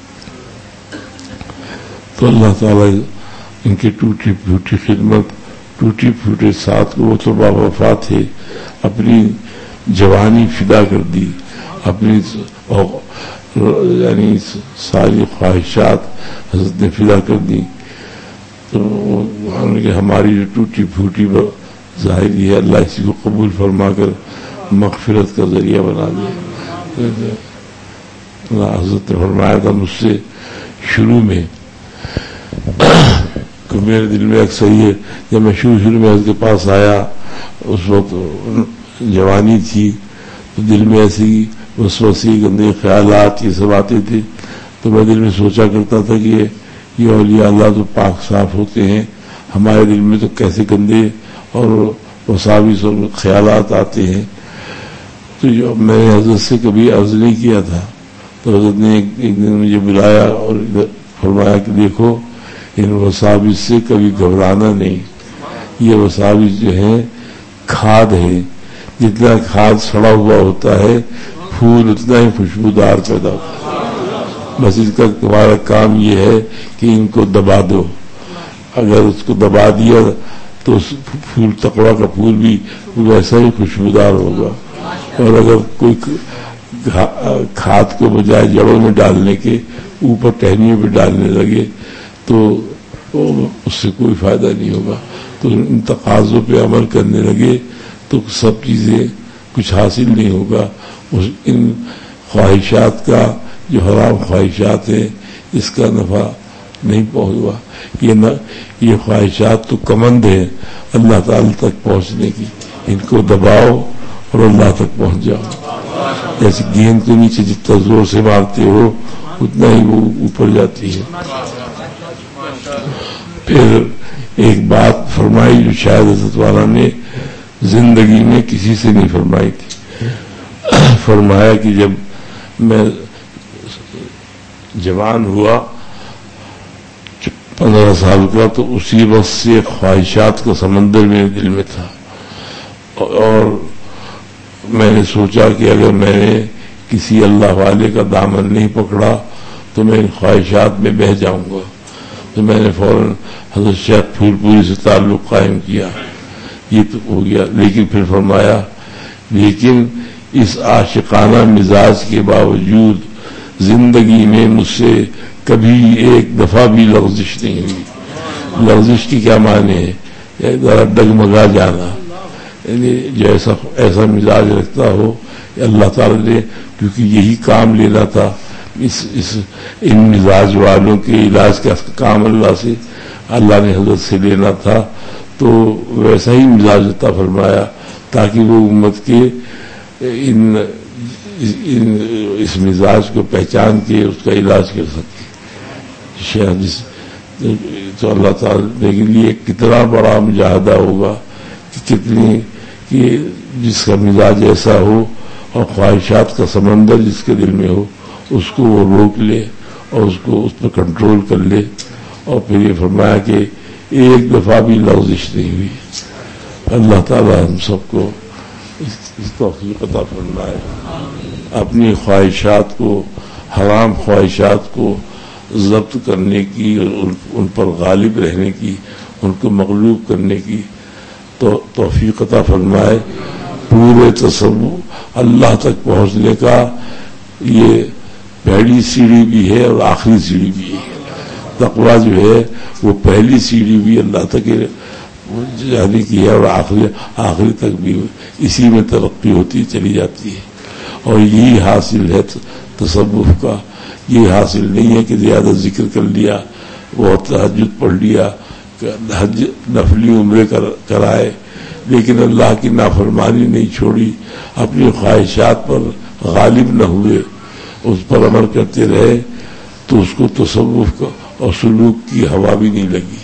تو اللہ تعالیٰ ان کی ٹوٹی پھوٹی خدمت، ٹوٹی پھوٹے ساتھ کو وہ تو باوفا تھے، اپنی جوانی فدا کر دی، اپنی یعنی ساری خواہشات حضرت نے فدا کر دی۔ تو ہماری جو ٹوٹی پھوٹی ظاہری ہے اللہ اسی کو قبول فرما کر مغفرت کا ذریعہ بنا دے۔ حضرت نے فرمایا تھا مجھ سے شروع میں کہ میرے دل میں اکثر یہ جب میں شروع شروع میں حضرت کے پاس آیا اس وقت جوانی تھی تو دل میں ایسی وسوسے گندے خیالات یہ سب آتے تھے، تو میں دل میں سوچا کرتا تھا کہ یہ اولیاء اللہ تو پاک صاف ہوتے ہیں، ہمارے دل میں تو کیسے گندے اور وساوس اور خیالات آتے ہیں۔ تو جو میں نے حضرت سے کبھی عرض نہیں کیا تھا، تو حضرت نے ایک, ایک دن مجھے بلایا اور فرمایا کہ دیکھو ان وساوس سے کبھی گھبرانا نہیں، یہ وساوس جو ہیں کھاد ہے، جتنا کھاد سڑا ہوا ہوتا ہے پھول اتنا ہی خوشبودار پیدا ہوتا ہے، بس اس کا تمہارا کام یہ ہے کہ ان کو دبا دو، اگر اس کو دبا دیا تو پھول تقویٰ کا پھول بھی ویسا ہی خوشبودار ہوگا، اور اگر کوئی کھاد کو بجائے جڑوں میں ڈالنے کے اوپر ٹہنیوں پہ ڈالنے لگے تو اس سے کوئی فائدہ نہیں ہوگا۔ تو ان تقاضوں پہ عمل کرنے لگے تو سب چیزیں کچھ حاصل نہیں ہوگا، ان خواہشات کا جو حرام خواہشات ہیں اس کا نفع نہیں پہنچ ہوا. یہ نہ یہ خواہشات تو کمند ہیں اللہ تعالی تک پہنچنے کی، ان کو دباؤ اور اللہ تک پہنچ جاؤ. جیسے گیند کو نیچے جتنا زور سے مارتے ہو اتنا ہی وہ اوپر جاتی ہے. پھر ایک بات فرمائی جو شاید حضرت والا نے زندگی میں کسی سے نہیں فرمائی تھی. فرمایا کہ جب میں جوان ہوا پندرہ سال کا تو اسی وقت سے خواہشات کا سمندر میرے دل میں تھا، اور میں نے سوچا کہ اگر میں نے کسی اللہ والے کا دامن نہیں پکڑا تو میں ان خواہشات میں بہہ جاؤں گا. تو میں نے فوراً حضرت شیخ پھول پوری سے تعلق قائم کیا. یہ تو ہو گیا. لیکن پھر فرمایا لیکن اس عاشقانہ مزاج کے باوجود زندگی میں مجھ سے کبھی ایک دفعہ بھی لغزش نہیں ہوئی. لغزش کی کیا معنی ہے؟ ذرا ڈگمگا جانا، یعنی جو ایسا ایسا مزاج رکھتا ہو. اللہ تعالی نے کیونکہ یہی کام لینا تھا، اس اس ان مزاج والوں کے علاج کا کام اللہ سے اللہ نے حضرت سے لینا تھا، تو ویسا ہی مزاج عطا فرمایا تاکہ وہ امت کے ان اس مزاج کو پہچان کے اس کا علاج کر سکے. تو اللہ تعالیٰ کے لیے کتنا بڑا مجاہدہ ہوگا کہ کتنی کہ جس کا مزاج ایسا ہو اور خواہشات کا سمندر جس کے دل میں ہو اس کو وہ روک لے اور اس کو اس پر کنٹرول کر لے. اور پھر یہ فرمایا کہ ایک دفعہ بھی لغزش نہیں ہوئی. اللہ تعالیٰ ہم سب کو اس توفیق عطا فرمائے اپنی خواہشات کو، حرام خواہشات کو ضبط کرنے کی اور ان پر غالب رہنے کی، ان کو مغلوب کرنے کی تو توفیق عطا فرمائے. پورے تصور اللہ تک پہنچنے کا یہ پہلی سیڑھی بھی ہے اور آخری سیڑھی بھی ہے. تقویٰ جو ہے وہ پہلی سیڑھی بھی اللہ تک جانے کی ہے اور آخری آخری تک بھی اسی میں ترقی ہوتی چلی جاتی ہے. اور یہی حاصل ہے تصوف کا. یہ حاصل نہیں ہے کہ زیادہ ذکر کر لیا، بہت تہجد پڑھ لیا، حج نفلی عمرے کرائے لیکن اللہ کی نافرمانی نہیں چھوڑی، اپنی خواہشات پر غالب نہ ہوئے، اس پر عمل کرتے رہے تو اس کو تصوف کا اور سلوک کی ہوا بھی نہیں لگی.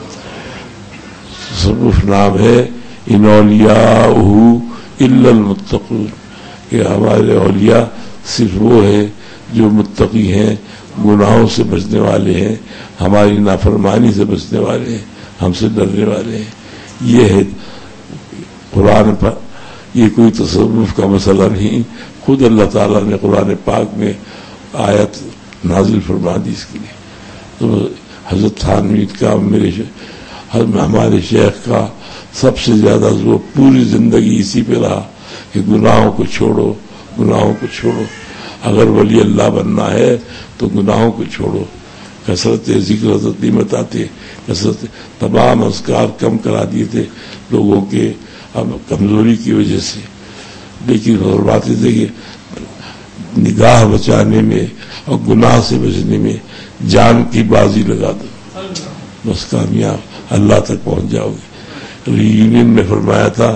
تصوف نام ہے ان اولیاءہ الا المتقون، کہ ہمارے اولیاء صرف وہ ہیں جو متقی ہیں، گناہوں سے بچنے والے ہیں، ہماری نافرمانی سے بچنے والے ہیں، ہم سے ڈرنے والے ہیں. یہ ہے قرآن پر. یہ کوئی تصوف کا مسئلہ نہیں، خود اللہ تعالیٰ نے قرآن پاک میں آیت نازل فرما دی اس کے لیے. تو حضرت تھانوی کا میرے ہمارے شیخ کا سب سے زیادہ زور پوری زندگی اسی پہ رہا کہ گناہوں کو چھوڑو، گناہوں کو چھوڑو. اگر ولی اللہ بننا ہے تو گناہوں کو چھوڑو. کثرت ذکر حضرت نہیں بتاتے، کثرت تمام اذکار کم کرا دیے تھے لوگوں کے کمزوری کی وجہ سے، لیکن فرماتے تھے کہ نگاہ بچانے میں اور گناہ سے بچنے میں جان کی بازی لگا دو، بس کامیاب اللہ تک پہنچ جاؤ گے. یونین میں فرمایا تھا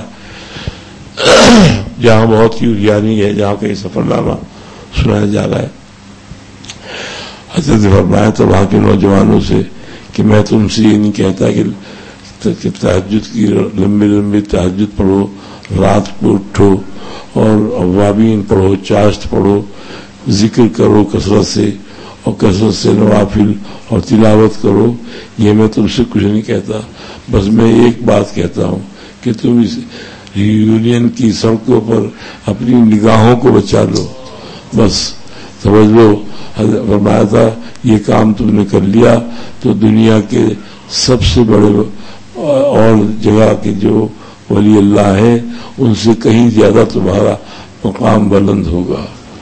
جہاں بہت یونانی ہے، جہاں کہیں سفر نامہ سنایا جا رہا ہے، حضرت نے فرمایا تھا وہاں کے نوجوانوں سے کہ میں تم سے یہ نہیں کہتا کہ تہجد کی لمبے لمبے تہجد پڑھو، رات کو اٹھو اور اوابین پڑھو، چاشت پڑھو، ذکر کرو کثرت سے اور کثرت سے نوافل اور تلاوت کرو. یہ میں تم سے کچھ نہیں کہتا، بس میں ایک بات کہتا ہوں کہ تم اس یونین کی سڑکوں پر اپنی نگاہوں کو بچا لو. بس سمجھ لو فرمایا تھا یہ کام تم نے کر لیا تو دنیا کے سب سے بڑے اور جگہ کے جو ولی اللہ ہیں ان سے کہیں زیادہ تمہارا مقام بلند ہوگا.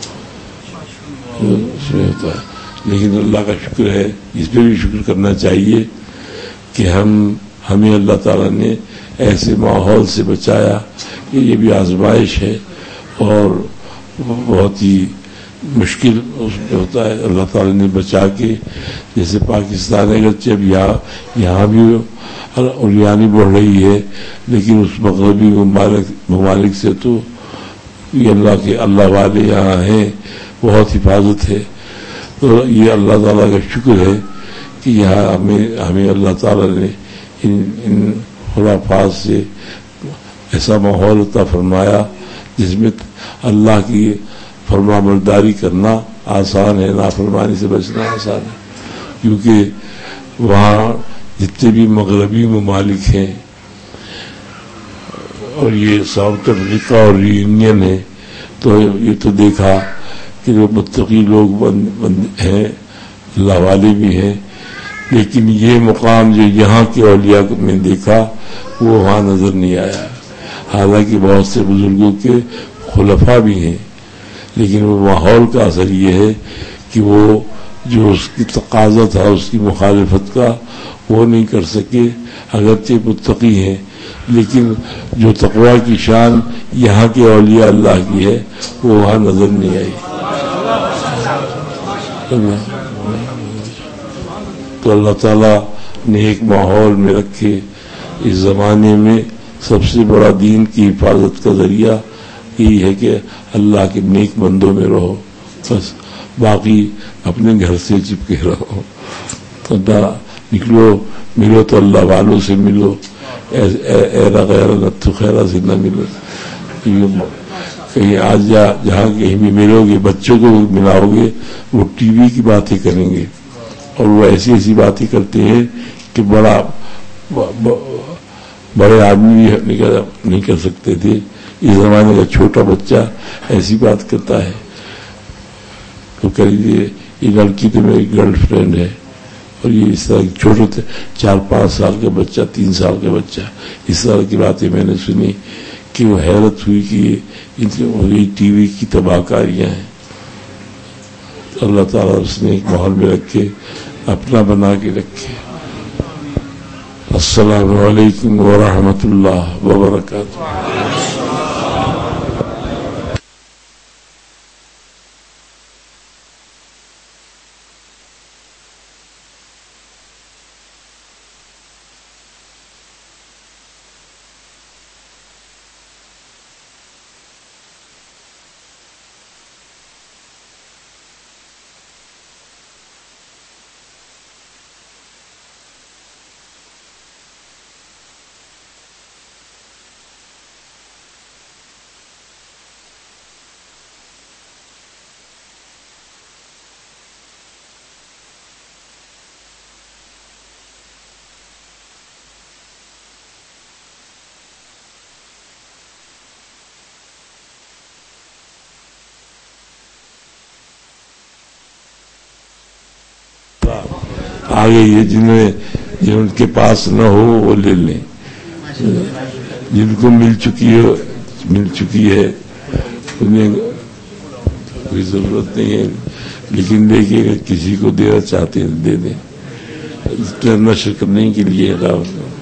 لیکن اللہ کا شکر ہے، اس پہ بھی شکر کرنا چاہیے کہ ہم ہمیں اللہ تعالیٰ نے ایسے ماحول سے بچایا کہ یہ بھی آزمائش ہے اور بہت ہی مشکل اس میں ہوتا ہے. اللہ تعالیٰ نے بچا کے، جیسے پاکستان اگرچہ اب یہاں یہاں بھی اوریانی بڑھ رہی ہے، لیکن اس مغربی ممالک ممالک سے تو یہ اللہ کے اللہ والے یہاں ہیں، بہت حفاظت ہے. تو یہ اللہ تعالیٰ کا شکر ہے کہ یہاں ہمیں ہمیں اللہ تعالیٰ نے ان ان خرافات سے ایسا ماحول عطا فرمایا جس میں اللہ کی فرما برداری کرنا آسان ہے، نافرمانی سے بچنا آسان ہے. کیونکہ وہاں جتنے بھی مغربی ممالک ہیں اور یہ ساؤتھ افریقہ اور یونین ہے، تو یہ تو دیکھا کہ جو متقی لوگ بند بند ہیں، اللہ والے بھی ہیں، لیکن یہ مقام جو یہاں کے اولیاء میں دیکھا وہ وہاں نظر نہیں آیا. حالانکہ بہت سے بزرگوں کے خلفاء بھی ہیں، لیکن وہ ماحول کا اثر یہ ہے کہ وہ جو اس کی تقاضا تھا اس کی مخالفت کا وہ نہیں کر سکے. اگرچہ متقی ہیں، لیکن جو تقوی کی شان یہاں کے اولیاء اللہ کی ہے وہ وہاں نظر نہیں آئی. تو اللہ تعالیٰ نے ایک ماحول میں رکھے. اس زمانے میں سب سے بڑا دین کی حفاظت کا ذریعہ یہی ہے کہ اللہ کے نیک بندوں میں رہو، بس باقی اپنے گھر سے چپکے رہو. نکلو ملو تو اللہ والوں سے ملو، ایرا غیر نتو خیرہ سے نہ ملو. کہیں آج جا جہاں کہیں بھی ملو گے بچوں کو ملاؤ گے وہ ٹی وی کی باتیں کریں گے، اور وہ ایسی ایسی باتیں کرتے ہیں کہ بڑا بڑے آدمی بھی نہیں کر سکتے تھے. اس زمانے کا چھوٹا بچہ ایسی بات کرتا ہے تو کہہ لیجیے یہ لڑکی تو میری گرل فرینڈ ہے، اور یہ اس طرح چھوٹے چار پانچ سال کا بچہ، تین سال کا بچہ، اس طرح کی باتیں میں نے سنی کہ وہ حیرت ہوئی کہ یہ ٹی وی کی تباہ کاریاں ہیں. اللہ تعالیٰ اس نے ایک ماحول میں رکھے، اپنا بنا کے رکھے. السلام علیکم ورحمۃ اللہ وبرکاتہ. آگے یہ جنہیں جن کے پاس نہ ہو وہ لے لیں، جن کو مل چکی ہے مل چکی ہے انہیں کوئی ضرورت نہیں ہے. لیکن دیکھیے اگر کسی کو دینا چاہتے ہیں دے دیں، نشر کرنے کے لیے.